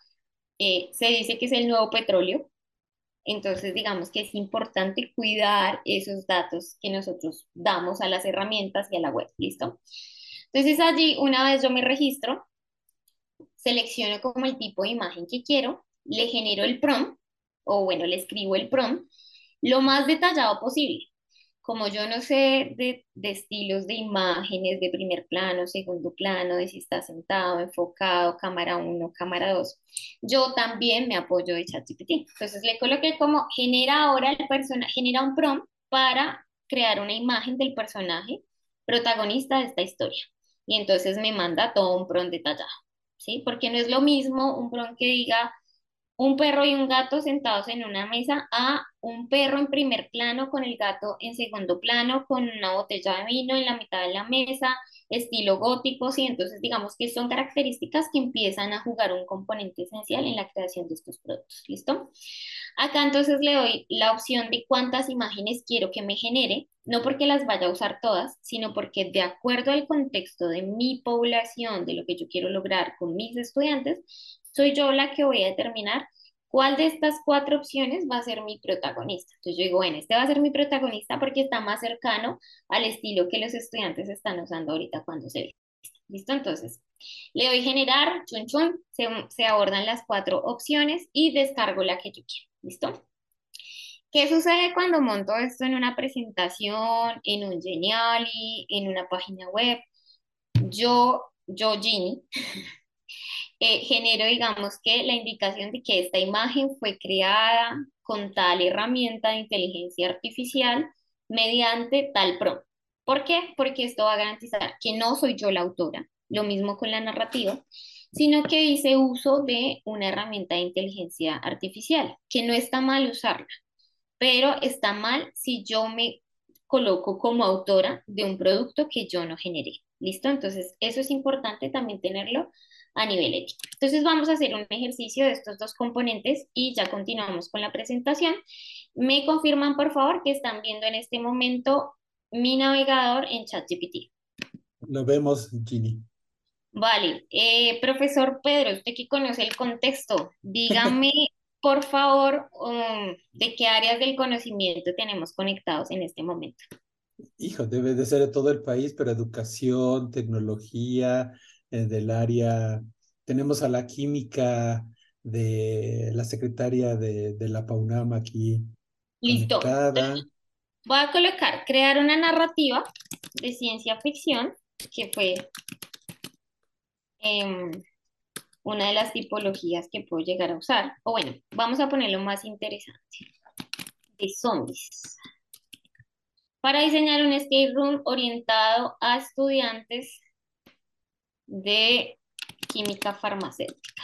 se dice que es el nuevo petróleo. Entonces, digamos que es importante cuidar esos datos que nosotros damos a las herramientas y a la web, ¿listo? Entonces, allí, una vez yo me registro, selecciono como el tipo de imagen que quiero, le genero el prompt, o bueno, le escribo el prompt, lo más detallado posible. como yo no sé de estilos de imágenes, de primer plano, segundo plano, de si está sentado, enfocado, cámara uno, cámara 2, yo también me apoyo de ChatGPT. Entonces le coloqué como genera ahora el personaje, genera un prompt para crear una imagen del personaje protagonista de esta historia. Y entonces me manda todo un prompt detallado, ¿sí? Porque no es lo mismo un prompt que diga un perro y un gato sentados en una mesa a un perro en primer plano con el gato en segundo plano, con una botella de vino en la mitad de la mesa, estilo gótico, sí, entonces digamos que son características que empiezan a jugar un componente esencial en la creación de estos productos, ¿listo? Acá entonces le doy la opción de cuántas imágenes quiero que me genere, no porque las vaya a usar todas, sino porque de acuerdo al contexto de mi población, de lo que yo quiero lograr con mis estudiantes, soy yo la que voy a determinar cuál de estas cuatro opciones va a ser mi protagonista. Entonces yo digo, bueno, este va a ser mi protagonista porque está más cercano al estilo que los estudiantes están usando ahorita cuando se ve. ¿Listo? Entonces, le doy generar, chun chun, se abordan las cuatro opciones y descargo la que yo quiero. ¿Listo? ¿Qué sucede cuando monto esto en una presentación, en un Geniali, en una página web? Yo, Ginny, genero, digamos que la indicación de que esta imagen fue creada con tal herramienta de inteligencia artificial mediante tal prompt. ¿Por qué? Porque esto va a garantizar que no soy yo la autora, lo mismo con la narrativa, sino que hice uso de una herramienta de inteligencia artificial, que no está mal usarla, pero está mal si yo me coloco como autora de un producto que yo no generé. ¿Listo? Entonces, eso es importante también tenerlo a nivel ético. Entonces, vamos a hacer un ejercicio de estos dos componentes y ya continuamos con la presentación. Me confirman, por favor, que están viendo en este momento mi navegador en ChatGPT. Lo vemos, Ginny. Vale, profesor Pedro, usted que conoce el contexto, dígame, por favor, de qué áreas del conocimiento tenemos conectados en este momento. Hijo, debe de ser de todo el país, pero educación, tecnología, del área. Tenemos a la química de la secretaria de la PAUNAM aquí Listo. conectada. Voy a colocar, crear una narrativa de ciencia ficción, que fue em, una de las tipologías que puedo llegar a usar. O bueno, vamos a ponerlo más interesante, de zombies. Para diseñar un escape room orientado a estudiantes de química farmacéutica.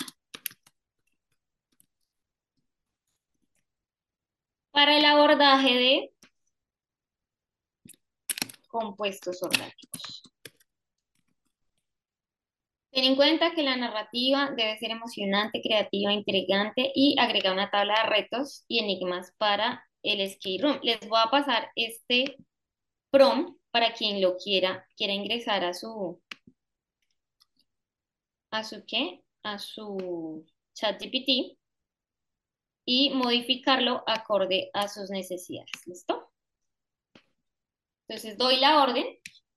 Para el abordaje de compuestos orgánicos. Ten en cuenta que la narrativa debe ser emocionante, creativa, intrigante y agrega una tabla de retos y enigmas para el escape room. Les voy a pasar este prompt para quien lo quiera ingresar a su chat GPT y modificarlo acorde a sus necesidades. ¿Listo? Entonces doy la orden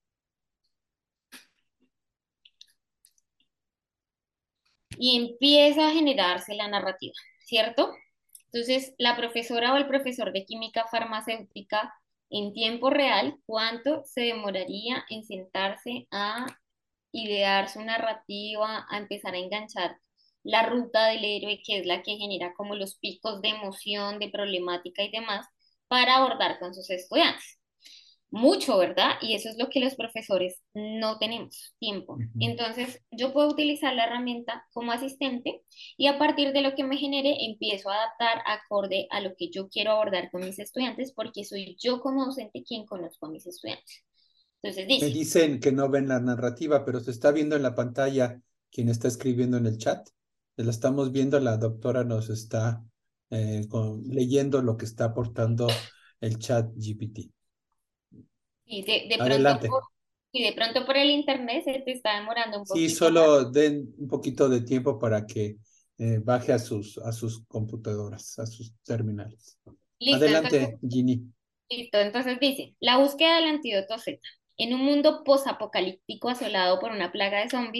y empieza a generarse la narrativa, ¿cierto? Entonces, la profesora o el profesor de química farmacéutica en tiempo real, ¿cuánto se demoraría en sentarse a idear su narrativa, a empezar a enganchar la ruta del héroe, que es la que genera como los picos de emoción, de problemática y demás, para abordar con sus estudiantes? Mucho, ¿verdad? Y eso es lo que los profesores no tenemos tiempo. Ujú. Entonces, yo puedo utilizar la herramienta como asistente y a partir de lo que me genere, empiezo a adaptar acorde a lo que yo quiero abordar con mis estudiantes, porque soy yo como docente quien conozco a mis estudiantes. Entonces Me dice, dicen que no ven la narrativa, pero se está viendo en la pantalla quien está escribiendo en el chat. La estamos viendo, la doctora nos está leyendo lo que está aportando el chat GPT. y de pronto Adelante. y de pronto por el internet se te está demorando un Sí, poquito más. solo den un poquito de tiempo para que baje a sus computadoras, a sus terminales. Listo, entonces Adelante, Ginny. Listo, entonces dice, la búsqueda del antídoto Z. En un mundo posapocalíptico asolado por una plaga de zombies,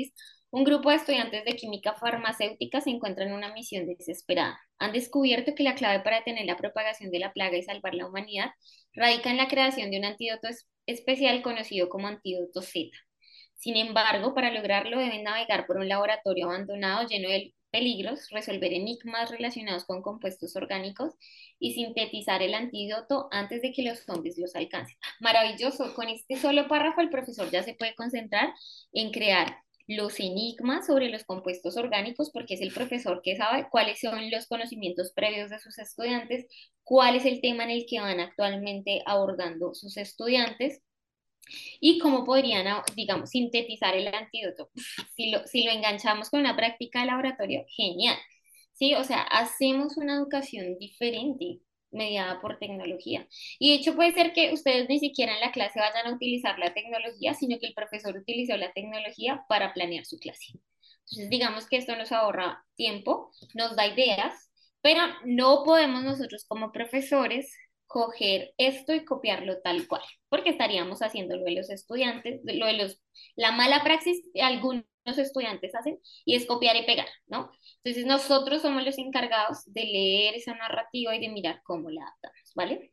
Un grupo de estudiantes de química farmacéutica se encuentra en una misión desesperada. Han descubierto que la clave para detener la propagación de la plaga y salvar la humanidad radica en la creación de un antídoto especial conocido como antídoto Z. Sin embargo, para lograrlo deben navegar por un laboratorio abandonado lleno de peligros, resolver enigmas relacionados con compuestos orgánicos y sintetizar el antídoto antes de que los zombies los alcancen. Maravilloso, con este solo párrafo el profesor ya se puede concentrar en crear los enigmas sobre los compuestos orgánicos, porque es el profesor que sabe cuáles son los conocimientos previos de sus estudiantes, cuál es el tema en el que van actualmente abordando sus estudiantes y cómo podrían, digamos, sintetizar el antídoto. Si lo enganchamos con una práctica de laboratorio, genial. Sí, o sea, hacemos una educación diferente mediada por tecnología. Y de hecho puede ser que ustedes ni siquiera en la clase vayan a utilizar la tecnología, sino que el profesor utilizó la tecnología para planear su clase. Entonces, digamos que esto nos ahorra tiempo, nos da ideas, pero no podemos nosotros como profesores coger esto y copiarlo tal cual, porque estaríamos haciendo lo de los estudiantes, la mala praxis que algunos estudiantes hacen y es copiar y pegar, ¿no? Entonces nosotros somos los encargados de leer esa narrativa y de mirar cómo la adaptamos, ¿vale?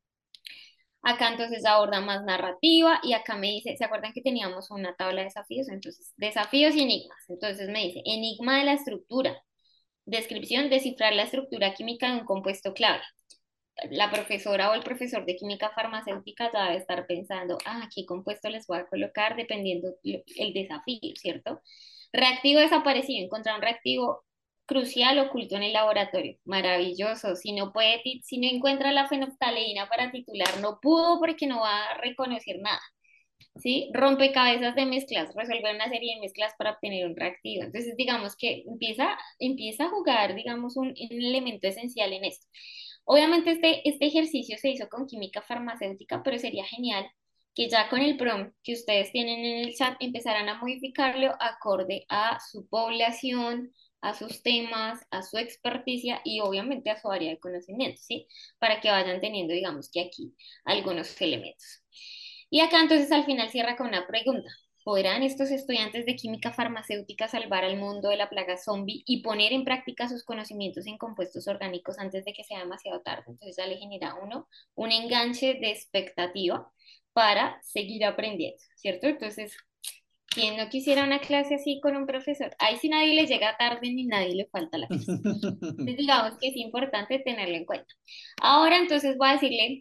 Acá entonces aborda más narrativa y acá me dice, ¿se acuerdan que teníamos una tabla de desafíos? Entonces, desafíos y enigmas. Entonces me dice, enigma de la estructura. Descripción, descifrar la estructura química de un compuesto clave. La profesora o el profesor de química farmacéutica ya debe estar pensando, qué compuesto les voy a colocar dependiendo el desafío, ¿cierto? Reactivo desaparecido, encontrar un reactivo crucial oculto en el laboratorio. Maravilloso. Si no encuentra la fenolftaleína para titular, no pudo porque no va a reconocer nada. ¿Sí? Rompecabezas de mezclas, resolver una serie de mezclas para obtener un reactivo. Entonces, digamos que empieza a jugar, digamos, un elemento esencial en esto. Obviamente este ejercicio se hizo con química farmacéutica, pero sería genial que ya con el prompt que ustedes tienen en el chat empezaran a modificarlo acorde a su población, a sus temas, a su experticia y obviamente a su área de conocimiento, ¿sí? Para que vayan teniendo, digamos que aquí, algunos elementos. Y acá entonces al final cierra con una pregunta. ¿Podrán estos estudiantes de química farmacéutica salvar al mundo de la plaga zombie y poner en práctica sus conocimientos en compuestos orgánicos antes de que sea demasiado tarde? Entonces ya le genera uno un enganche de expectativa para seguir aprendiendo, ¿cierto? Entonces, quien no quisiera una clase así con un profesor, ahí sí nadie le llega tarde ni nadie le falta la clase. Entonces digamos que es importante tenerlo en cuenta. Ahora entonces voy a decirle,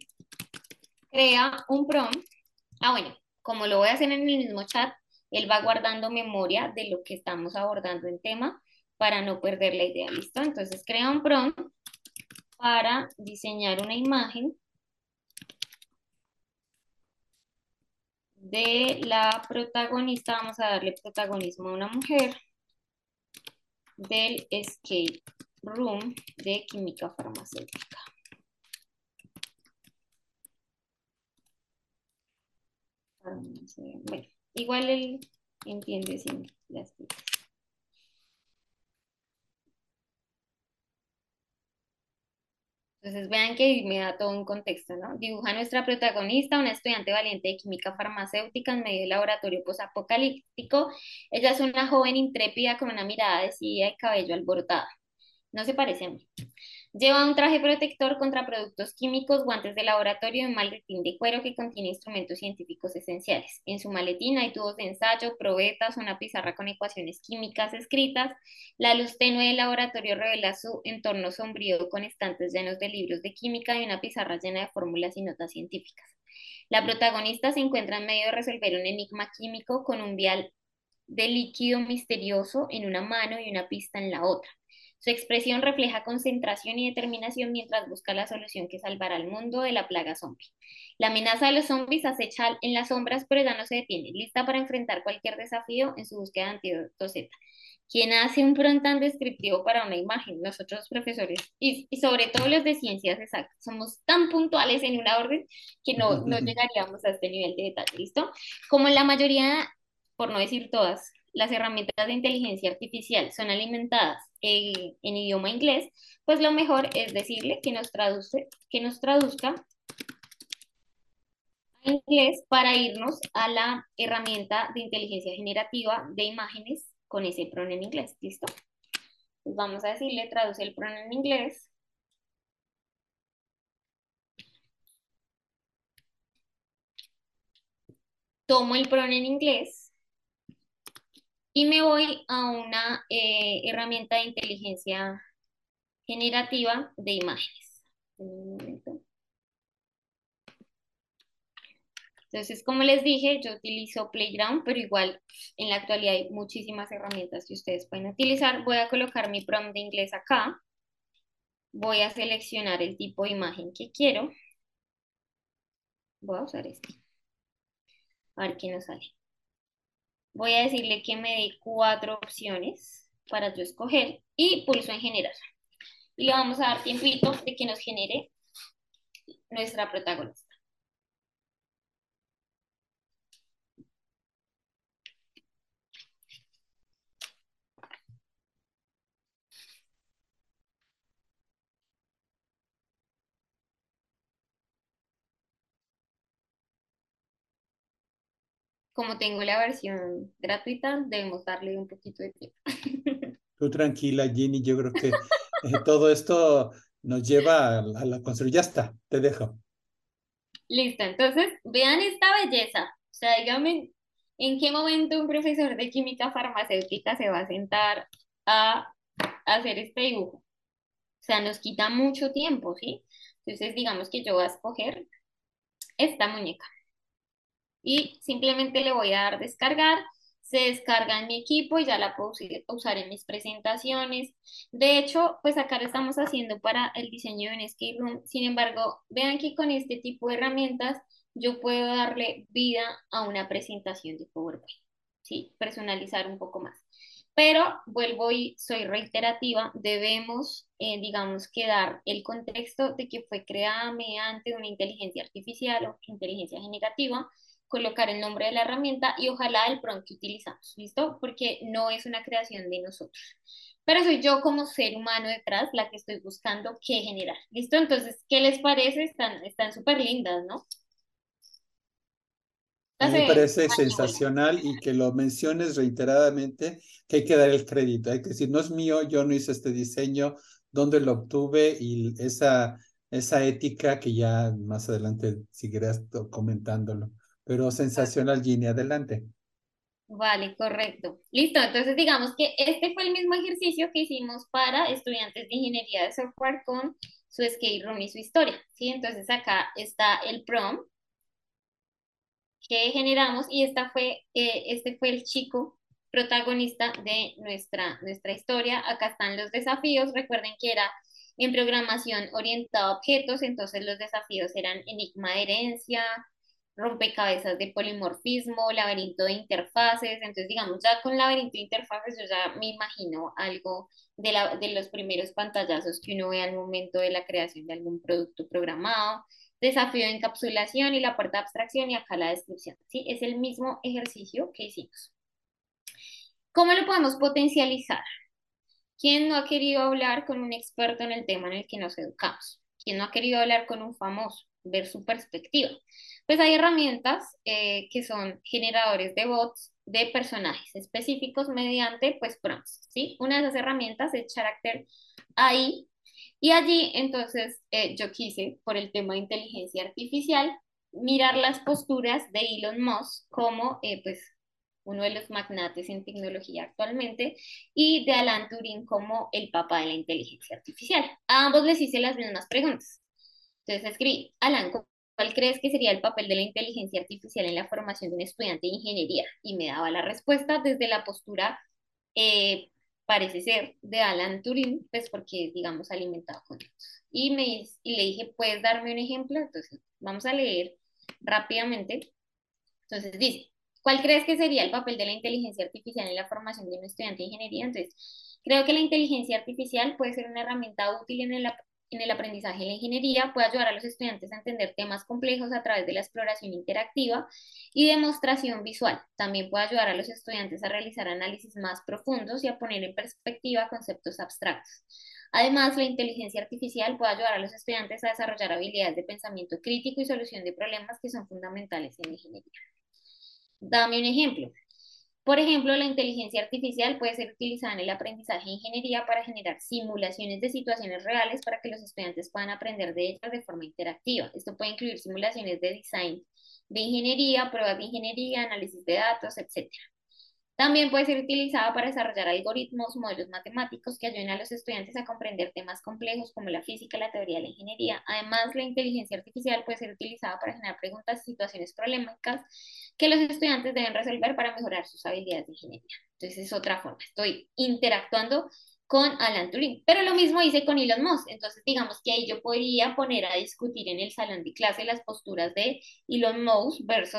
crea un prompt. Bueno, como lo voy a hacer en el mismo chat, él va guardando memoria de lo que estamos abordando en tema para no perder la idea, ¿listo? Entonces crea un prompt para diseñar una imagen de la protagonista, vamos a darle protagonismo a una mujer del escape room de química farmacéutica. Bueno, igual él entiende sin las cosas. Entonces vean que me da todo un contexto, ¿no? Dibuja a nuestra protagonista, una estudiante valiente de química farmacéutica en medio del laboratorio posapocalíptico. Ella es una joven intrépida con una mirada decidida y cabello alborotado. No se parece a mí. Lleva un traje protector contra productos químicos, guantes de laboratorio y un maletín de cuero que contiene instrumentos científicos esenciales. En su maletín hay tubos de ensayo, probetas, una pizarra con ecuaciones químicas escritas. La luz tenue del laboratorio revela su entorno sombrío con estantes llenos de libros de química y una pizarra llena de fórmulas y notas científicas. La protagonista se encuentra en medio de resolver un enigma químico con un vial de líquido misterioso en una mano y una pista en la otra. Su expresión refleja concentración y determinación mientras busca la solución que salvará al mundo de la plaga zombie. La amenaza de los zombies acecha en las sombras, pero ya no se detiene, lista para enfrentar cualquier desafío en su búsqueda de antídoto Z. ¿Quién hace un prompt tan descriptivo para una imagen? Nosotros los profesores y sobre todo los de ciencias exactas somos tan puntuales en una orden que no llegaríamos a este nivel de detalle, ¿listo? Como la mayoría, por no decir todas, las herramientas de inteligencia artificial son alimentadas en idioma inglés, pues lo mejor es decirle que nos traduzca a inglés para irnos a la herramienta de inteligencia generativa de imágenes con ese pronombre en inglés, ¿listo? Pues vamos a decirle, traduce el pronombre en inglés. Tomo el pronombre en inglés y me voy a una herramienta de inteligencia generativa de imágenes. Un momento. Entonces, como les dije, yo utilizo Playground, pero igual en la actualidad hay muchísimas herramientas que ustedes pueden utilizar. Voy a colocar mi prompt de inglés acá. Voy a seleccionar el tipo de imagen que quiero. Voy a usar este. A ver qué nos sale. Voy a decirle que me dé 4 opciones para yo escoger y pulso en generar. Y le vamos a dar tiempito de que nos genere nuestra protagonista. Como tengo la versión gratuita, debemos darle un poquito de tiempo. Tú tranquila, Ginny, yo creo que todo esto nos lleva a la construcción. Ya está, te dejo. Listo, entonces vean esta belleza. O sea, díganme en qué momento un profesor de química farmacéutica se va a sentar a hacer este dibujo. O sea, nos quita mucho tiempo, ¿sí? Entonces, digamos que yo voy a escoger esta muñeca y simplemente le voy a dar descargar. Se descarga en mi equipo y ya la puedo usar en mis presentaciones. De hecho, pues acá lo estamos haciendo para el diseño de un escape room. Sin embargo, vean que con este tipo de herramientas yo puedo darle vida a una presentación de PowerPoint, ¿sí? Personalizar un poco más. Pero vuelvo y soy reiterativa, debemos, digamos, que dar el contexto de que fue creada mediante una inteligencia artificial o inteligencia generativa, colocar el nombre de la herramienta y ojalá el prompt que utilizamos, ¿listo? Porque no es una creación de nosotros. Pero soy yo como ser humano detrás la que estoy buscando qué generar, ¿listo? Entonces, ¿qué les parece? Están súper lindas, ¿no? A Estas mí se me ven parece sensacional y que lo menciones reiteradamente, que hay que dar el crédito. Hay que decir, no es mío, yo no hice este diseño, dónde lo obtuve y esa ética que ya más adelante seguirás comentándolo. Pero sensacional, Ginny, adelante. Vale, correcto. Listo, entonces digamos que este fue el mismo ejercicio que hicimos para estudiantes de ingeniería de software con su skate room y su historia, ¿sí? Entonces acá está el prompt que generamos y este fue el chico protagonista de nuestra historia. Acá están los desafíos. Recuerden que era en programación orientada a objetos, entonces los desafíos eran enigma de herencia, rompecabezas de polimorfismo, laberinto de interfaces. Entonces, digamos, ya con laberinto de interfaces yo ya me imagino algo de los primeros pantallazos que uno ve al momento de la creación de algún producto programado. Desafío de encapsulación y la puerta de abstracción y acá la descripción, ¿sí? Es el mismo ejercicio que hicimos. ¿Cómo lo podemos potencializar? ¿Quién no ha querido hablar con un experto en el tema en el que nos educamos? ¿Quién no ha querido hablar con un famoso? Ver su perspectiva. Pues hay herramientas que son generadores de bots de personajes específicos mediante pues prompts, ¿sí? Una de esas herramientas es Character AI y allí entonces yo quise, por el tema de inteligencia artificial, mirar las posturas de Elon Musk como pues uno de los magnates en tecnología actualmente, y de Alan Turing como el papá de la inteligencia artificial. A ambos les hice las mismas preguntas. Entonces escribí, Alan, ¿cuál crees que sería el papel de la inteligencia artificial en la formación de un estudiante de ingeniería? Y me daba la respuesta desde la postura, eh, parece ser, de Alan Turing, pues porque, digamos, alimentado con datos. Y le dije, ¿puedes darme un ejemplo? Entonces, vamos a leer rápidamente. Entonces dice, ¿cuál crees que sería el papel de la inteligencia artificial en la formación de un estudiante de ingeniería? Entonces, creo que la inteligencia artificial puede ser una herramienta útil en el aprendizaje de la ingeniería, puede ayudar a los estudiantes a entender temas complejos a través de la exploración interactiva y demostración visual. También puede ayudar a los estudiantes a realizar análisis más profundos y a poner en perspectiva conceptos abstractos. Además, la inteligencia artificial puede ayudar a los estudiantes a desarrollar habilidades de pensamiento crítico y solución de problemas que son fundamentales en la ingeniería. Dame un ejemplo. Por ejemplo, la inteligencia artificial puede ser utilizada en el aprendizaje de ingeniería para generar simulaciones de situaciones reales para que los estudiantes puedan aprender de ellas de forma interactiva. Esto puede incluir simulaciones de design de ingeniería, pruebas de ingeniería, análisis de datos, etc. También puede ser utilizada para desarrollar algoritmos, modelos matemáticos que ayuden a los estudiantes a comprender temas complejos como la física, la teoría, la ingeniería. Además, la inteligencia artificial puede ser utilizada para generar preguntas y situaciones problemáticas que los estudiantes deben resolver para mejorar sus habilidades de ingeniería. Entonces, es otra forma. Estoy interactuando con Alan Turing. Pero lo mismo hice con Elon Musk. Entonces, digamos que ahí yo podría poner a discutir en el salón de clase las posturas de Elon Musk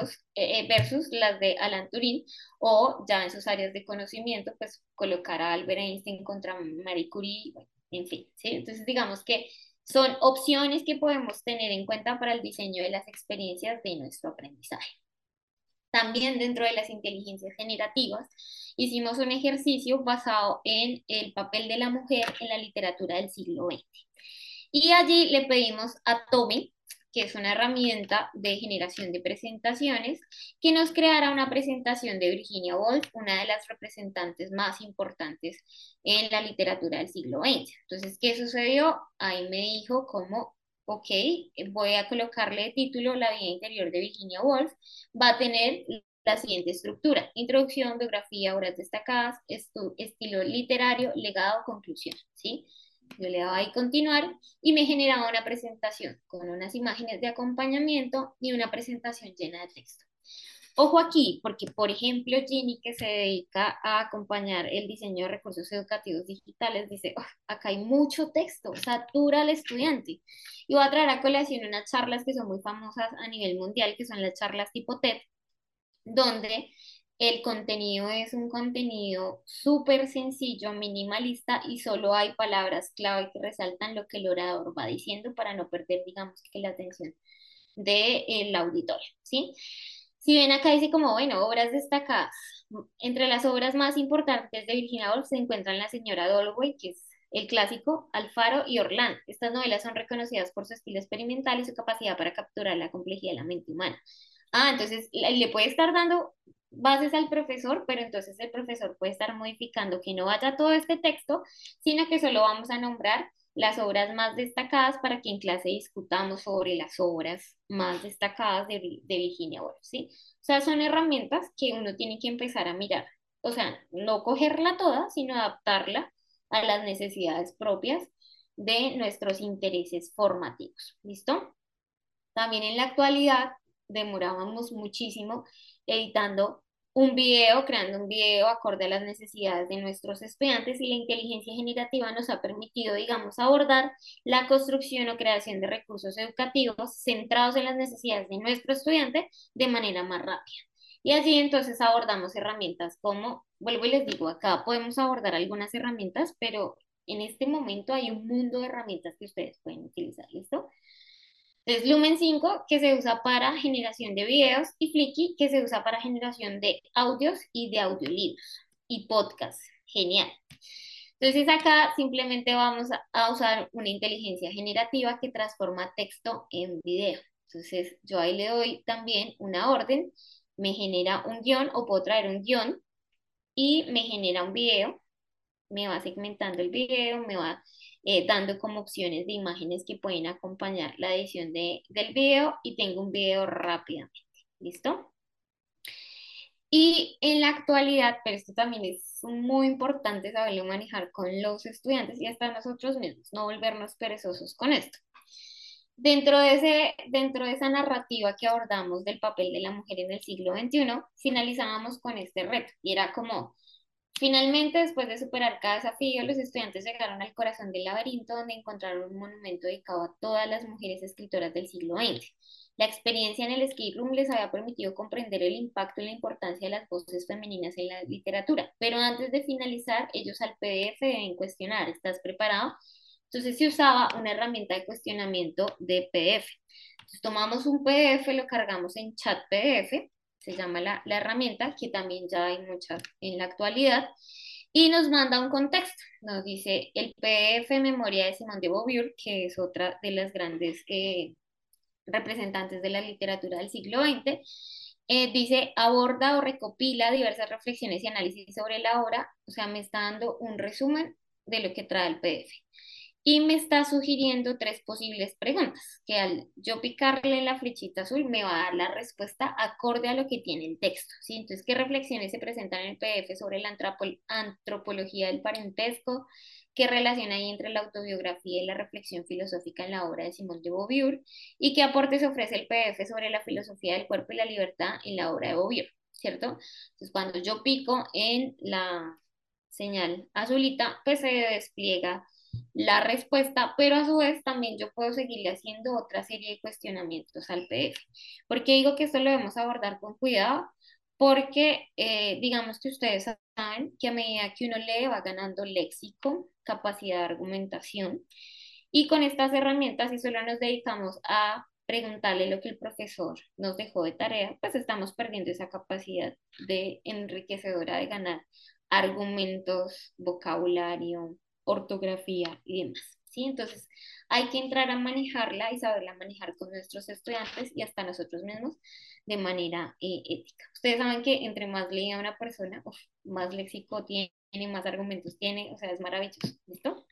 versus las de Alan Turing, o ya en sus áreas de conocimiento, pues colocar a Albert Einstein contra Marie Curie, bueno, en fin, ¿sí? Entonces, digamos que son opciones que podemos tener en cuenta para el diseño de las experiencias de nuestro aprendizaje. También dentro de las inteligencias generativas hicimos un ejercicio basado en el papel de la mujer en la literatura del siglo XX. Y allí le pedimos a Tommy, que es una herramienta de generación de presentaciones, que nos creara una presentación de Virginia Woolf, una de las representantes más importantes en la literatura del siglo XX. Entonces, ¿qué sucedió? Ahí me dijo como, ok, voy a colocarle de título La vida interior de Virginia Woolf, va a tener la siguiente estructura: introducción, biografía, obras destacadas, estilo literario, legado, conclusión, ¿sí? Yo le daba ahí continuar y me generaba una presentación con unas imágenes de acompañamiento y una presentación llena de texto. Ojo aquí, porque por ejemplo Ginny, que se dedica a acompañar el diseño de recursos educativos digitales, dice, "Oh, acá hay mucho texto, satura al estudiante". Y voy a traer a colación unas charlas que son muy famosas a nivel mundial, que son las charlas tipo TED, donde el contenido es un contenido súper sencillo, minimalista, y solo hay palabras clave que resaltan lo que el orador va diciendo para no perder, digamos, que la atención del auditorio, ¿sí? Si ven acá dice como, bueno, obras destacadas. Entre las obras más importantes de Virginia Woolf se encuentran La señora Dalloway, que es el clásico, Alfaro y Orland. Estas novelas son reconocidas por su estilo experimental y su capacidad para capturar la complejidad de la mente humana. Ah, entonces le puede estar dando bases al profesor, pero entonces el profesor puede estar modificando que no vaya todo este texto, sino que solo vamos a nombrar las obras más destacadas para que en clase discutamos sobre las obras más destacadas de Virginia Woolf, ¿sí? O sea, son herramientas que uno tiene que empezar a mirar. O sea, no cogerla toda, sino adaptarla a las necesidades propias de nuestros intereses formativos. ¿Listo? También en la actualidad demorábamos muchísimo editando un video, creando un video acorde a las necesidades de nuestros estudiantes, y la inteligencia generativa nos ha permitido, digamos, abordar la construcción o creación de recursos educativos centrados en las necesidades de nuestro estudiante de manera más rápida. Y allí entonces abordamos herramientas como, vuelvo y les digo, acá podemos abordar algunas herramientas, pero en este momento hay un mundo de herramientas que ustedes pueden utilizar, ¿listo? Entonces, Lumen 5, que se usa para generación de videos, y Flicky, que se usa para generación de audios y de audiolibros y podcasts. Genial. Entonces, acá simplemente vamos a usar una inteligencia generativa que transforma texto en video. Entonces, yo ahí le doy también una orden, me genera un guión, o puedo traer un guión y me genera un video, me va segmentando el video, me va dando como opciones de imágenes que pueden acompañar la edición del video, y tengo un video rápidamente. ¿Listo? Y en la actualidad, pero esto también es muy importante saberlo manejar con los estudiantes y hasta nosotros mismos, no volvernos perezosos con esto. Dentro de esa narrativa que abordamos del papel de la mujer en el siglo XXI, finalizábamos con este reto, y era como: finalmente, después de superar cada desafío, los estudiantes llegaron al corazón del laberinto, donde encontraron un monumento dedicado a todas las mujeres escritoras del siglo XX. La experiencia en el escape room les había permitido comprender el impacto y la importancia de las voces femeninas en la literatura. Pero antes de finalizar, ellos al PDF deben cuestionar: ¿estás preparado? Entonces se usaba una herramienta de cuestionamiento de PDF. Entonces tomamos un PDF, lo cargamos en chat PDF, se llama la herramienta, que también ya hay muchas en la actualidad, y nos manda un contexto. Nos dice el PDF Memoria de Simone de Beauvoir, que es otra de las grandes representantes de la literatura del siglo XX, Dice, aborda o recopila diversas reflexiones y análisis sobre la obra, o sea, me está dando un resumen de lo que trae el PDF. Y me está sugiriendo tres posibles preguntas, que al yo picarle la flechita azul me va a dar la respuesta acorde a lo que tiene el texto, ¿sí? Entonces, ¿qué reflexiones se presentan en el PDF sobre la antropología del parentesco? ¿Qué relación hay entre la autobiografía y la reflexión filosófica en la obra de Simone de Beauvoir? ¿Y qué aportes ofrece el PDF sobre la filosofía del cuerpo y la libertad en la obra de Beauvoir? ¿Cierto? Entonces, cuando yo pico en la señal azulita, pues se despliega la respuesta, pero a su vez también yo puedo seguirle haciendo otra serie de cuestionamientos al PDF. ¿Por qué digo que esto lo debemos abordar con cuidado? Porque digamos que ustedes saben que a medida que uno lee va ganando léxico, capacidad de argumentación, y con estas herramientas, si solo nos dedicamos a preguntarle lo que el profesor nos dejó de tarea, pues estamos perdiendo esa capacidad de enriquecedora de ganar argumentos, vocabulario, ortografía y demás. ¿Sí? Entonces, hay que entrar a manejarla y saberla manejar con nuestros estudiantes y hasta nosotros mismos de manera ética. Ustedes saben que entre más leía una persona, uf, más léxico tiene, más argumentos tiene, o sea, es maravilloso. ¿Listo?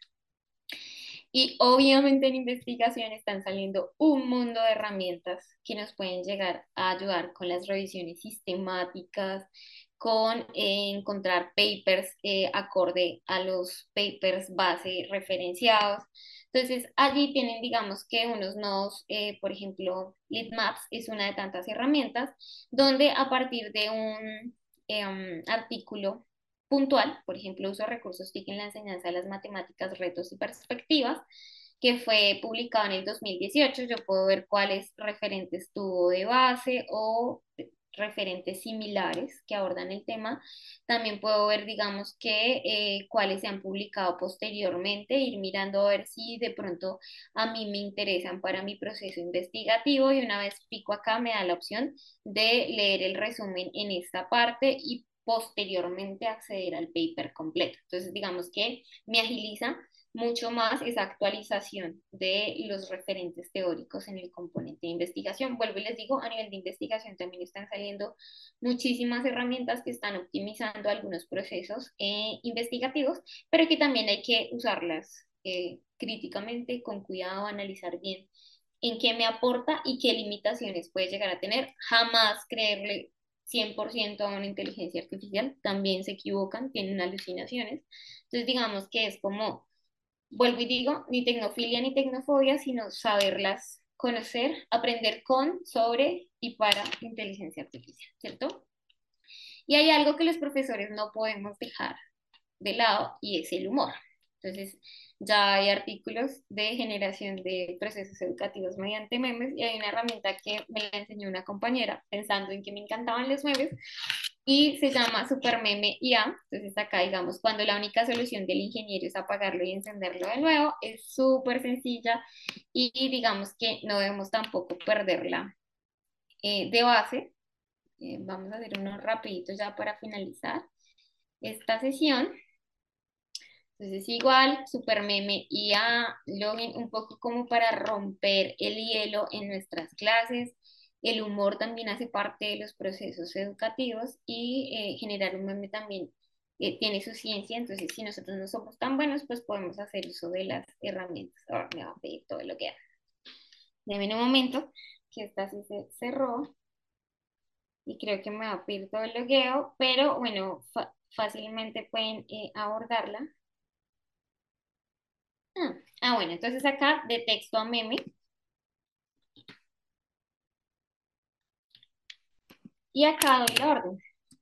Y obviamente en investigación están saliendo un mundo de herramientas que nos pueden llegar a ayudar con las revisiones sistemáticas, con encontrar papers acorde a los papers base referenciados. Entonces, allí tienen, digamos que unos nodos, por ejemplo, Litmaps es una de tantas herramientas, donde a partir de un artículo puntual, por ejemplo, uso recursos TIC en la enseñanza de las matemáticas, retos y perspectivas, que fue publicado en el 2018. Yo puedo ver cuáles referentes tuvo de base o referentes similares que abordan el tema. También puedo ver, digamos, que cuáles se han publicado posteriormente, ir mirando a ver si de pronto a mí me interesan para mi proceso investigativo y una vez pico acá me da la opción de leer el resumen en esta parte y posteriormente acceder al paper completo. Entonces, digamos que me agiliza mucho más esa actualización de los referentes teóricos en el componente de investigación. Vuelvo y les digo, a nivel de investigación también están saliendo muchísimas herramientas que están optimizando algunos procesos investigativos, pero que también hay que usarlas críticamente, con cuidado, analizar bien en qué me aporta y qué limitaciones puede llegar a tener. Jamás creerle 100% a una inteligencia artificial, también se equivocan, tienen alucinaciones. Entonces, digamos que es como, vuelvo y digo, ni tecnofilia ni tecnofobia, sino saberlas conocer, aprender con, sobre y para inteligencia artificial, ¿cierto? Y hay algo que los profesores no podemos dejar de lado y es el humor. Entonces, ya hay artículos de generación de procesos educativos mediante memes y hay una herramienta que me la enseñó una compañera pensando en que me encantaban los memes y se llama Super Meme IA. Entonces, acá digamos, cuando la única solución del ingeniero es apagarlo y encenderlo de nuevo, es súper sencilla y digamos que no debemos tampoco perderla de base. Vamos a hacer uno rapidito ya para finalizar esta sesión. Entonces, igual, super meme y a login un poco como para romper el hielo en nuestras clases. El humor también hace parte de los procesos educativos y generar un meme también tiene su ciencia. Entonces, si nosotros no somos tan buenos, pues podemos hacer uso de las herramientas. Ahora me va a pedir todo lo que haga. Deme un momento, que esta sí se cerró y creo que me va a pedir todo el logueo, pero bueno, fácilmente pueden abordarla. Bueno, entonces acá de texto a meme y acá doy la orden.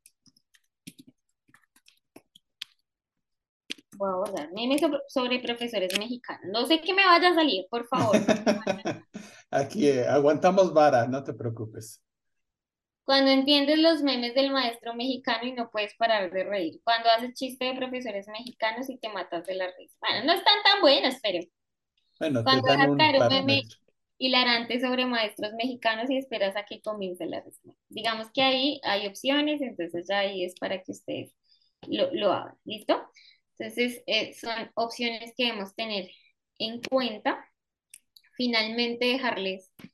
Voy a abordar memes sobre profesores mexicanos. No sé qué me vaya a salir, por favor. Aquí aguantamos vara, no te preocupes. Cuando entiendes los memes del maestro mexicano y no puedes parar de reír. Cuando haces chiste de profesores mexicanos y te matas de la risa. Bueno, no están tan buenos, pero Bueno, te cuando dan dejas un caer un meme parámetro. hilarante sobre maestros mexicanos y esperas a que comience la risa. Digamos que ahí hay opciones, entonces ya ahí es para que ustedes lo hagan. ¿Listo? Entonces, son opciones que debemos tener en cuenta. Finalmente, dejarles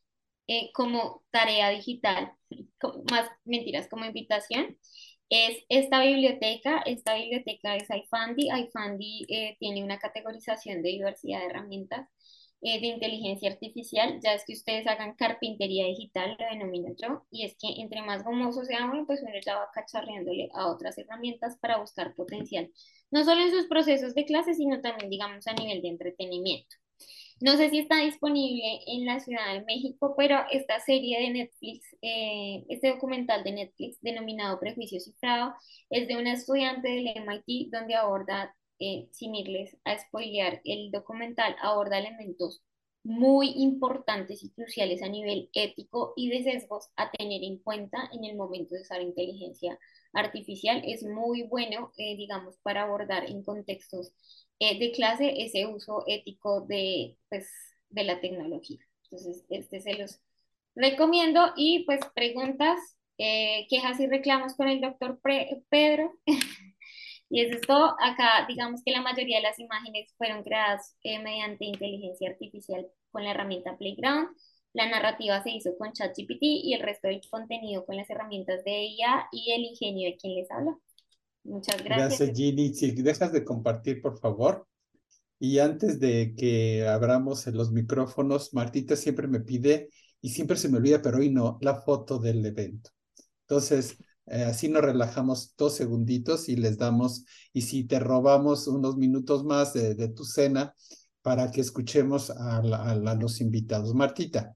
como tarea digital, más mentiras, como invitación, es esta biblioteca. Esta biblioteca es iFundy. iFundy tiene una categorización de diversidad de herramientas de inteligencia artificial. Ya es que ustedes hagan carpintería digital, lo denomino yo, y es que entre más gomoso sea uno, pues uno ya va cacharreándole a otras herramientas para buscar potencial, no solo en sus procesos de clase, sino también, digamos, a nivel de entretenimiento. No sé si está disponible en la Ciudad de México, pero esta serie de Netflix, este documental de Netflix denominado Prejuicio Cifrado, es de una estudiante del MIT donde aborda, sin irles a spoilear, el documental aborda elementos muy importantes y cruciales a nivel ético y de sesgos a tener en cuenta en el momento de usar inteligencia artificial. Es muy bueno, digamos, para abordar en contextos de clase ese uso ético de, pues, de la tecnología. Entonces, este se los recomiendo y pues preguntas, quejas y reclamos con el doctor Pedro. Y eso es todo. Acá, digamos que la mayoría de las imágenes fueron creadas mediante inteligencia artificial con la herramienta Playground. La narrativa se hizo con ChatGPT y el resto del contenido con las herramientas de IA y el ingenio de quien les habla. Muchas gracias. Gracias, Ginny. Si dejas de compartir, por favor. Y antes de que abramos los micrófonos, Martita siempre me pide, y siempre se me olvida, pero hoy no, la foto del evento. Entonces, así nos relajamos 2 segunditos y les damos, y si te robamos unos minutos más de tu cena para que escuchemos a los invitados. Martita,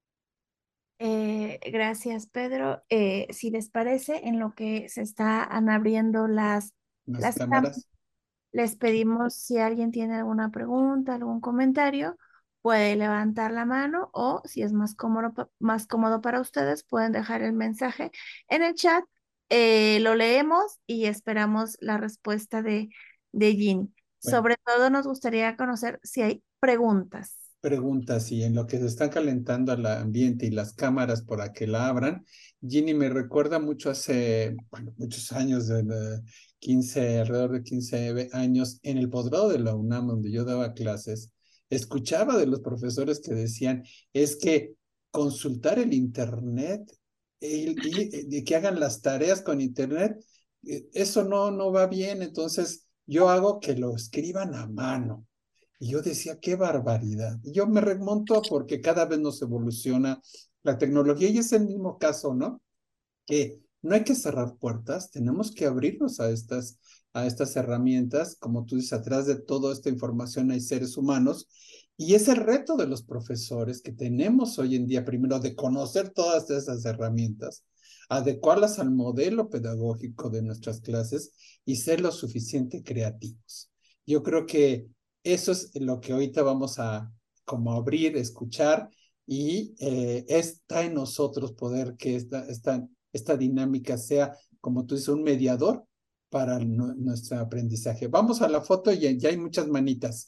Gracias, Pedro. Si les parece, en lo que se están abriendo las las cámaras, cámaras. les pedimos si alguien tiene alguna pregunta, algún comentario, puede levantar la mano o si es más cómodo para ustedes, pueden dejar el mensaje en el chat. Lo leemos y esperamos la respuesta de Ginny. Bueno, Sobre todo nos gustaría conocer si hay preguntas. preguntas y en lo que se está calentando el ambiente y las cámaras para que la abran, Ginny me recuerda mucho hace, bueno, muchos años, 15, alrededor de 15 años, en el posgrado de la UNAM, donde yo daba clases, escuchaba de los profesores que decían, es que consultar el Internet y que hagan las tareas con Internet, eso no va bien, entonces yo hago que lo escriban a mano. Y yo decía, qué barbaridad. Y yo me remonto porque cada vez nos evoluciona la tecnología y es el mismo caso, ¿no? Que no hay que cerrar puertas, tenemos que abrirnos a estas herramientas. Como tú dices, atrás de toda esta información hay seres humanos y es el reto de los profesores que tenemos hoy en día, primero, de conocer todas esas herramientas, adecuarlas al modelo pedagógico de nuestras clases y ser lo suficiente creativos. Yo creo que eso es lo que ahorita vamos a como abrir, escuchar y está en nosotros poder que esta dinámica sea, como tú dices, un mediador para nuestro aprendizaje. Vamos a la foto y ya hay muchas manitas.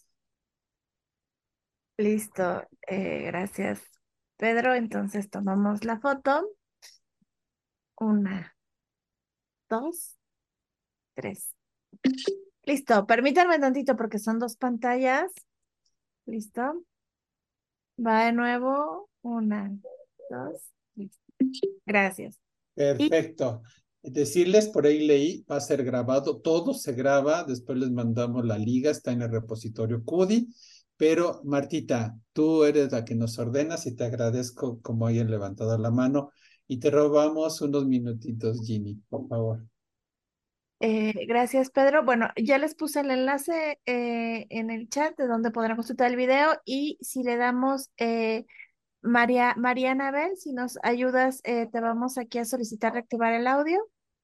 Listo, gracias, Pedro. Entonces tomamos la foto. Una, dos, tres. Listo, permítanme tantito porque son dos pantallas. Listo. Va de nuevo. Una, dos, listo. Gracias. Y Perfecto. Decirles, por ahí leí, va a ser grabado, todo se graba, después les mandamos la liga, está en el repositorio CUDI, pero Martita, tú eres la que nos ordenas y te agradezco como hayan levantado la mano y te robamos unos minutitos, Ginny, por favor. gracias, Pedro. Bueno, ya les puse el enlace en el chat de donde podrán consultar el video y si le damos María Anabel, si nos ayudas, te vamos aquí a solicitar reactivar el audio.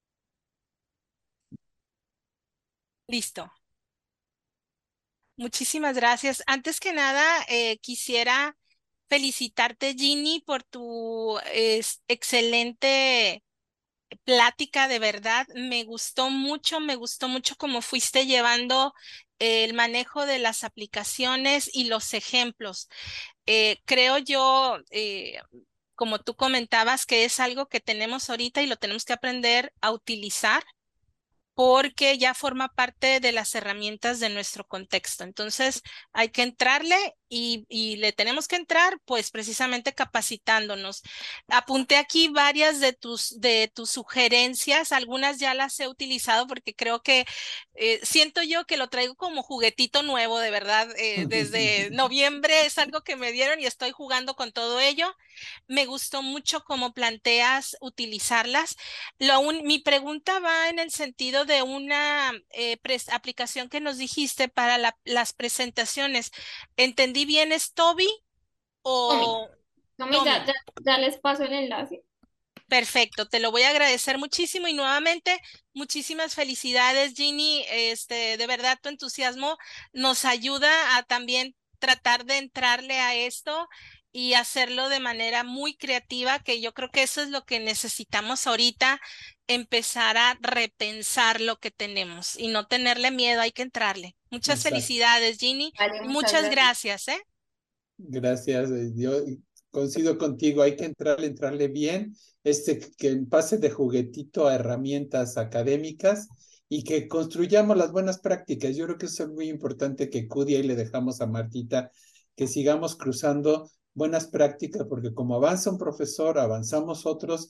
Listo. Muchísimas gracias. Antes que nada, quisiera felicitarte, Ginny, por tu excelente plática, de verdad. Me gustó mucho cómo fuiste llevando el manejo de las aplicaciones y los ejemplos. Creo yo, como tú comentabas, que es algo que tenemos ahorita y lo tenemos que aprender a utilizar porque ya forma parte de las herramientas de nuestro contexto. Entonces, hay que entrarle y le tenemos que entrar pues precisamente capacitándonos. Apunté aquí varias de tus sugerencias, algunas ya las he utilizado porque creo que siento yo que lo traigo como juguetito nuevo, de verdad. Desde noviembre es algo que me dieron y estoy jugando con todo ello. Me gustó mucho cómo planteas utilizarlas. Mi pregunta va en el sentido de una aplicación que nos dijiste para las presentaciones. ¿Entendí bien? ¿Es Toby Tommy, o Tommy, Tommy? ya les paso el enlace. Perfecto, te lo voy a agradecer muchísimo y nuevamente muchísimas felicidades, Ginny. De verdad tu entusiasmo nos ayuda a también tratar de entrarle a esto y hacerlo de manera muy creativa, que yo creo que eso es lo que necesitamos ahorita, empezar a repensar lo que tenemos y no tenerle miedo, hay que entrarle. Muchas Exacto. felicidades, Ginny, Vale, y muchas muchas gracias. gracias, ¿eh? Gracias. Yo coincido contigo, hay que entrarle bien, que pase de juguetito a herramientas académicas y que construyamos las buenas prácticas. Yo creo que eso es muy importante que CUDI ahí le dejamos a Martita, que sigamos cruzando buenas prácticas, porque como avanza un profesor, avanzamos otros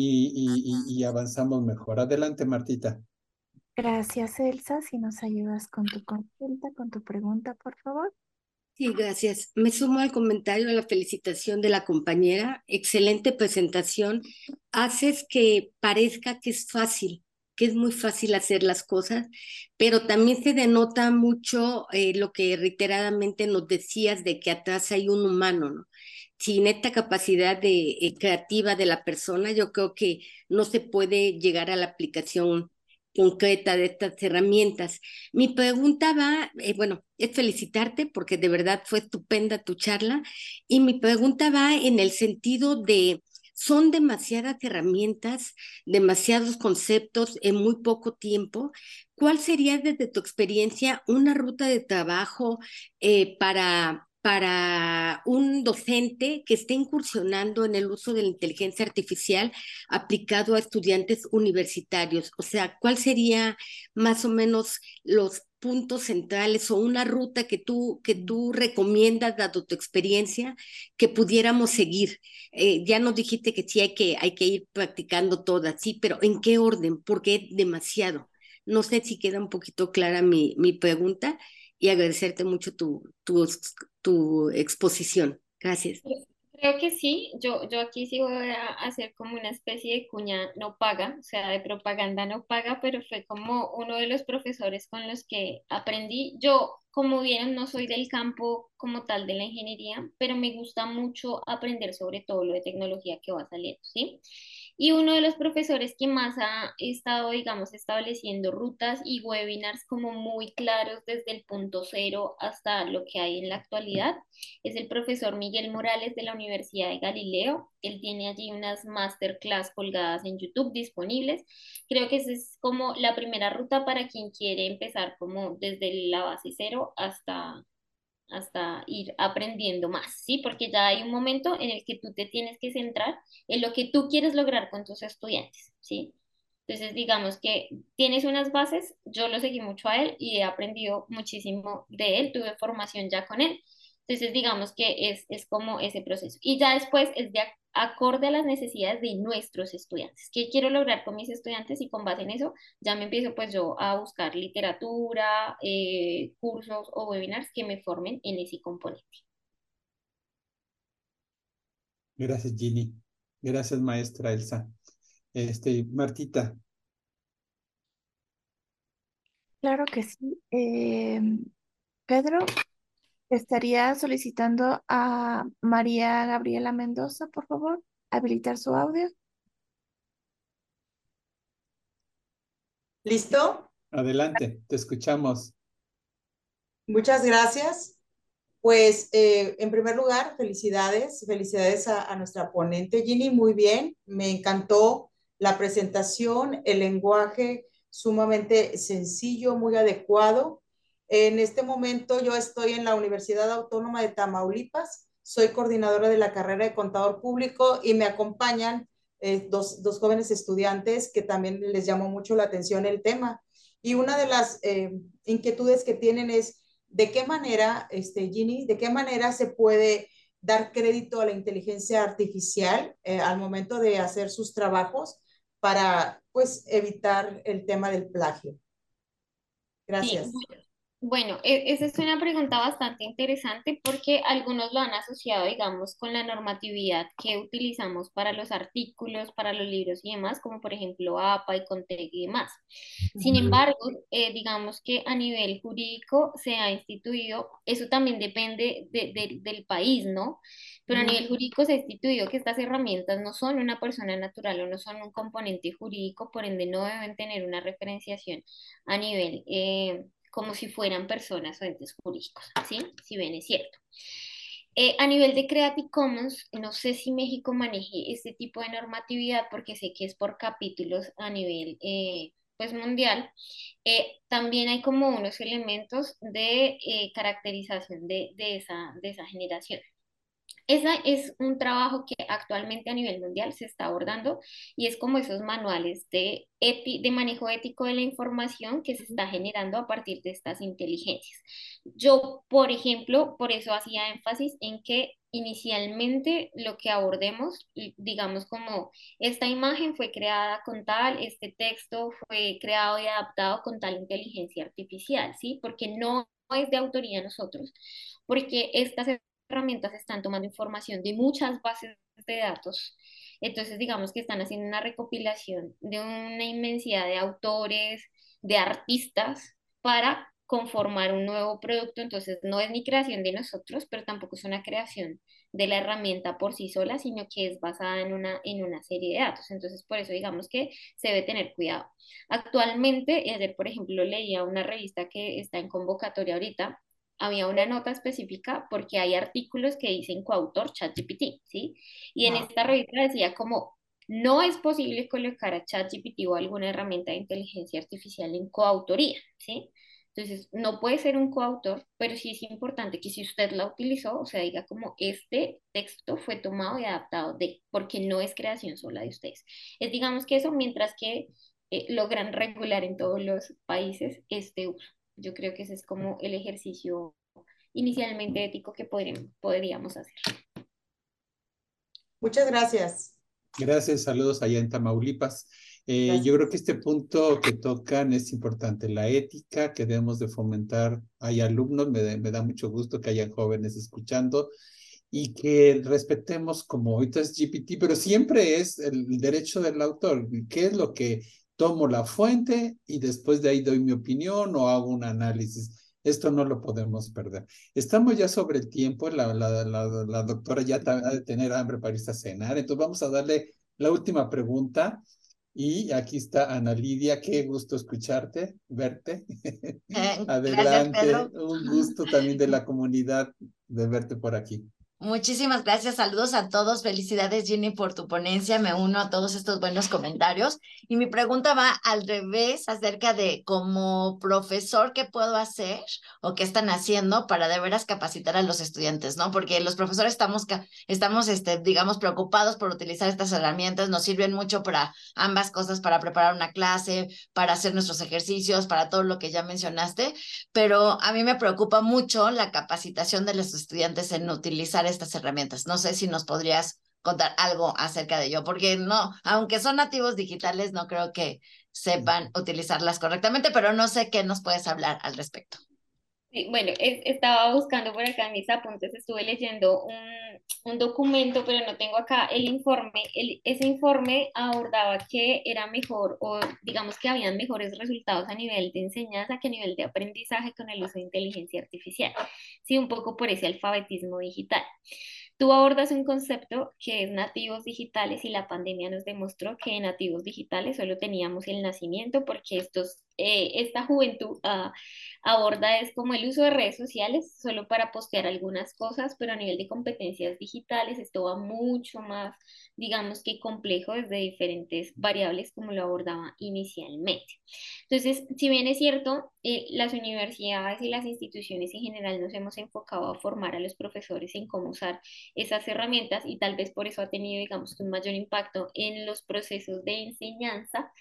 y avanzamos mejor. Adelante, Martita. Gracias, Elsa. Si nos ayudas con tu consulta, con tu pregunta, por favor. Sí, gracias. Me sumo al comentario de la felicitación de la compañera. Excelente presentación. Haces que parezca que es fácil, que es muy fácil hacer las cosas, pero también se denota mucho lo que reiteradamente nos decías de que atrás hay un humano, ¿no? Sin esta capacidad creativa de la persona, yo creo que no se puede llegar a la aplicación concreta de estas herramientas. Mi pregunta va, bueno, es felicitarte porque de verdad fue estupenda tu charla y mi pregunta va en el sentido de, son demasiadas herramientas, demasiados conceptos en muy poco tiempo. ¿Cuál sería desde tu experiencia una ruta de trabajo para un docente que esté incursionando en el uso de la inteligencia artificial aplicado a estudiantes universitarios? O sea, ¿cuál sería más o menos los puntos centrales o una ruta que tú recomiendas, dado tu experiencia, que pudiéramos seguir? Ya nos dijiste que sí hay que ir practicando todas, sí, pero ¿en qué orden? Porque es demasiado. No sé si queda un poquito clara mi pregunta y agradecerte mucho tu exposición. Gracias. Creo que sí, yo aquí sí voy a hacer como una especie de cuña no paga, o sea, de propaganda no paga, pero fue como uno de los profesores con los que aprendí. Yo, como vieron, no soy del campo como tal de la ingeniería, pero me gusta mucho aprender sobre todo lo de tecnología que va saliendo, ¿sí? Y uno de los profesores que más ha estado, digamos, estableciendo rutas y webinars como muy claros desde el punto cero hasta lo que hay en la actualidad es el profesor Miguel Morales de la Universidad de Galileo. Él tiene allí unas masterclass colgadas en YouTube disponibles. Creo que esa es como la primera ruta para quien quiere empezar como desde la base cero hasta ir aprendiendo más, ¿sí? Porque ya hay un momento en el que tú te tienes que centrar en lo que tú quieres lograr con tus estudiantes, ¿sí? Entonces, digamos que tienes unas bases, yo lo seguí mucho a él y he aprendido muchísimo de él, tuve formación ya con él. Entonces, digamos que es como ese proceso. Y ya después es de acorde a las necesidades de nuestros estudiantes. ¿Qué quiero lograr con mis estudiantes? Y con base en eso, ya me empiezo pues yo a buscar literatura, cursos o webinars que me formen en ese componente. Gracias, Ginny. Gracias, maestra Elsa. Martita. Claro que sí. Pedro, estaría solicitando a María Gabriela Mendoza, por favor, habilitar su audio. ¿Listo? Adelante, te escuchamos. Muchas gracias. Pues en primer lugar, felicidades a nuestra ponente Ginny, muy bien, me encantó la presentación, el lenguaje sumamente sencillo, muy adecuado. En este momento yo estoy en la Universidad Autónoma de Tamaulipas, soy coordinadora de la carrera de contador público y me acompañan dos jóvenes estudiantes que también les llamó mucho la atención el tema. Y una de las inquietudes que tienen es ¿De qué manera, Ginny, de qué manera se puede dar crédito a la inteligencia artificial al momento de hacer sus trabajos para, pues, evitar el tema del plagio? Sí, Gracias. bueno, esa es una pregunta bastante interesante porque algunos lo han asociado, digamos, con la normatividad que utilizamos para los artículos, para los libros y demás, como por ejemplo APA y CONTEC y demás. Sin embargo, digamos que a nivel jurídico se ha instituido, eso también depende del país, ¿no? Pero a nivel jurídico se ha instituido que estas herramientas no son una persona natural o no son un componente jurídico, por ende no deben tener una referenciación a nivel como si fueran personas o entes jurídicos, ¿sí? Si bien es cierto. A nivel de Creative Commons, no sé si México maneje este tipo de normatividad porque sé que es por capítulos a nivel pues mundial. También hay como unos elementos de caracterización de esa generación. Ese es un trabajo que actualmente a nivel mundial se está abordando y es como esos manuales de manejo ético de la información que se está generando a partir de estas inteligencias. Yo, por ejemplo, por eso hacía énfasis en que inicialmente lo que abordemos, digamos como esta imagen fue creada con tal, este texto fue creado y adaptado con tal inteligencia artificial, ¿sí? Porque no es de autoría de nosotros, porque estas herramientas están tomando información de muchas bases de datos. Entonces, digamos que están haciendo una recopilación de una inmensidad de autores, de artistas, para conformar un nuevo producto. Entonces, no es ni creación de nosotros, pero tampoco es una creación de la herramienta por sí sola, sino que es basada en una serie de datos. Entonces, por eso digamos que se debe tener cuidado. Actualmente, y ayer, por ejemplo, leía una revista que está en convocatoria ahorita, había una nota específica porque hay artículos que dicen coautor ChatGPT, ¿sí? Y en esta revista decía como, no es posible colocar a ChatGPT o alguna herramienta de inteligencia artificial en coautoría, ¿sí? Entonces, no puede ser un coautor, pero sí es importante que si usted la utilizó, o sea, diga como este texto fue tomado y adaptado de, porque no es creación sola de ustedes. Es digamos que eso, mientras que logran regular en todos los países este uso. Yo creo que ese es como el ejercicio inicialmente ético que podríamos hacer. Muchas gracias. Gracias, saludos allá en Tamaulipas. Yo creo que este punto que tocan es importante, la ética que debemos de fomentar. Hay alumnos, me da mucho gusto que hayan jóvenes escuchando y que respetemos como ahorita es GPT, pero siempre es el derecho del autor. ¿Qué es lo que tomo la fuente y después de ahí doy mi opinión o hago un análisis? Esto no lo podemos perder. Estamos ya sobre el tiempo, la doctora ya ha de tener hambre para irse a cenar, entonces vamos a darle la última pregunta. Y aquí está Ana Lidia, qué gusto escucharte, verte. Gracias, Adelante, Pedro. un gusto también de la comunidad de verte por aquí. Muchísimas gracias, saludos a todos, felicidades Ginny por tu ponencia, me uno a todos estos buenos comentarios y mi pregunta va al revés acerca de como profesor, ¿qué puedo hacer o qué están haciendo para de veras capacitar a los estudiantes, ¿no? Porque los profesores estamos digamos, preocupados por utilizar estas herramientas, nos sirven mucho para ambas cosas, para preparar una clase, para hacer nuestros ejercicios, para todo lo que ya mencionaste, pero a mí me preocupa mucho la capacitación de los estudiantes en utilizar estas herramientas. No sé si nos podrías contar algo acerca de ello, porque no, aunque son nativos digitales, no creo que sepan utilizarlas correctamente, pero no sé qué nos puedes hablar al respecto. Sí, bueno, estaba buscando por acá en mis apuntes, estuve leyendo un documento, pero no tengo acá el informe. Ese informe abordaba que era mejor, o digamos que habían mejores resultados a nivel de enseñanza que a nivel de aprendizaje con el uso de inteligencia artificial. Sí, un poco por ese alfabetismo digital. Tú abordas un concepto que es nativos digitales y la pandemia nos demostró que nativos digitales solo teníamos el nacimiento porque esta juventud aborda es como el uso de redes sociales solo para postear algunas cosas, pero a nivel de competencias digitales esto va mucho más, digamos que complejo desde diferentes variables como lo abordaba inicialmente. Entonces, si bien es cierto, las universidades y las instituciones en general nos hemos enfocado a formar a los profesores en cómo usar esas herramientas y tal vez por eso ha tenido, digamos, un mayor impacto en los procesos de enseñanza.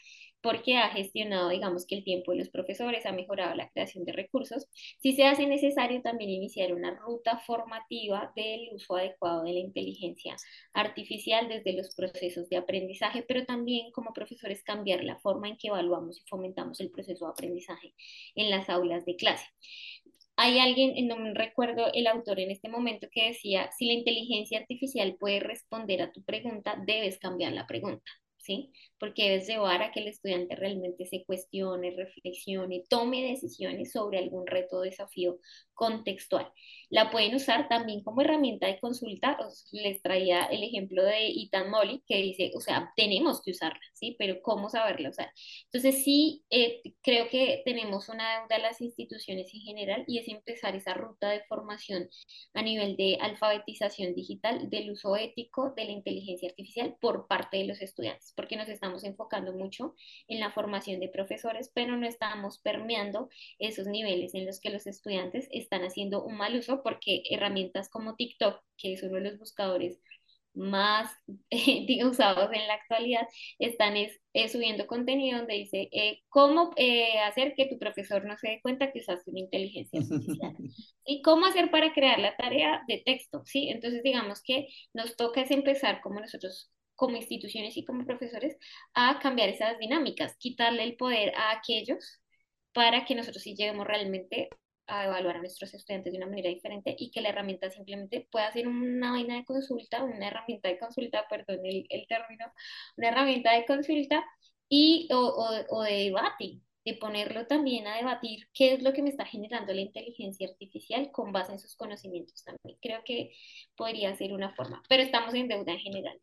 porque ha gestionado, digamos, que el tiempo de los profesores, ha mejorado la creación de recursos. Sí se hace necesario también iniciar una ruta formativa del uso adecuado de la inteligencia artificial desde los procesos de aprendizaje, pero también como profesores cambiar la forma en que evaluamos y fomentamos el proceso de aprendizaje en las aulas de clase. Hay alguien, no me recuerdo el autor en este momento, que decía, si la inteligencia artificial puede responder a tu pregunta, debes cambiar la pregunta, ¿sí? Porque debes llevar a que el estudiante realmente se cuestione, reflexione, tome decisiones sobre algún reto o desafío contextual. La pueden usar también como herramienta de consulta. Les traía el ejemplo de Ethan Molly, que dice, o sea, tenemos que usarla, ¿sí? Pero ¿cómo saberla usar? Entonces sí, creo que tenemos una deuda a las instituciones en general y es empezar esa ruta de formación a nivel de alfabetización digital del uso ético de la inteligencia artificial por parte de los estudiantes, porque nos estamos enfocando mucho en la formación de profesores, pero no estamos permeando esos niveles en los que los estudiantes están haciendo un mal uso, porque herramientas como TikTok, que es uno de los buscadores más usados en la actualidad, están subiendo contenido donde dice cómo hacer que tu profesor no se dé cuenta que usaste una inteligencia artificial y cómo hacer para crear la tarea de texto, ¿sí? Entonces digamos que nos toca es empezar como nosotros como instituciones y como profesores a cambiar esas dinámicas, quitarle el poder a aquellos para que nosotros sí lleguemos realmente a evaluar a nuestros estudiantes de una manera diferente y que la herramienta simplemente pueda ser una vaina de consulta, una herramienta de consulta, perdón el término, una herramienta de consulta y, o de debate, de ponerlo también a debatir qué es lo que me está generando la inteligencia artificial con base en sus conocimientos también. Creo que podría ser una forma, pero estamos en deuda en general.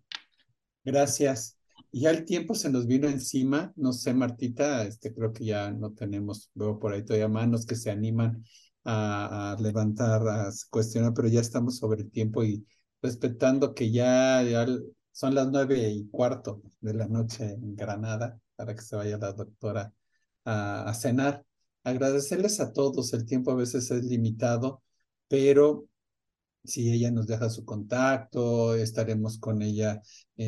Gracias. Ya el tiempo se nos vino encima. No sé, Martita, creo que ya no tenemos, veo por ahí todavía manos que se animan a levantar, a cuestionar, pero ya estamos sobre el tiempo y respetando que ya son las 9:15 de la noche en Granada para que se vaya la doctora a cenar. Agradecerles a todos. El tiempo a veces es limitado, pero si ella nos deja su contacto, estaremos con ella.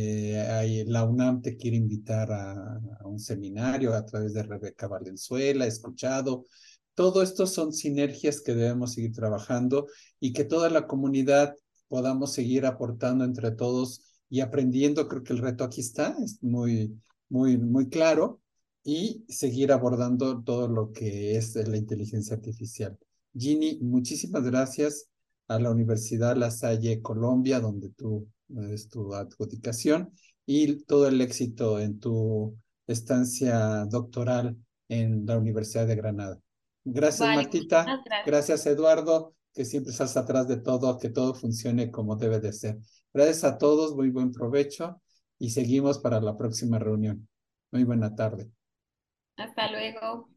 La UNAM te quiere invitar a un seminario a través de Rebeca Valenzuela, he escuchado. Todo esto son sinergias que debemos seguir trabajando y que toda la comunidad podamos seguir aportando entre todos y aprendiendo. Creo que el reto aquí está, es muy, muy, muy claro, y seguir abordando todo lo que es la inteligencia artificial. Ginny, muchísimas gracias a la Universidad La Salle Colombia, donde tú es tu adjudicación, y todo el éxito en tu estancia doctoral en la Universidad de Granada. Gracias, Vale, Martita. muchas gracias. Gracias, Eduardo, que siempre estás atrás de todo, que todo funcione como debe de ser. Gracias a todos, muy buen provecho y seguimos para la próxima reunión. Muy buena tarde. Hasta luego.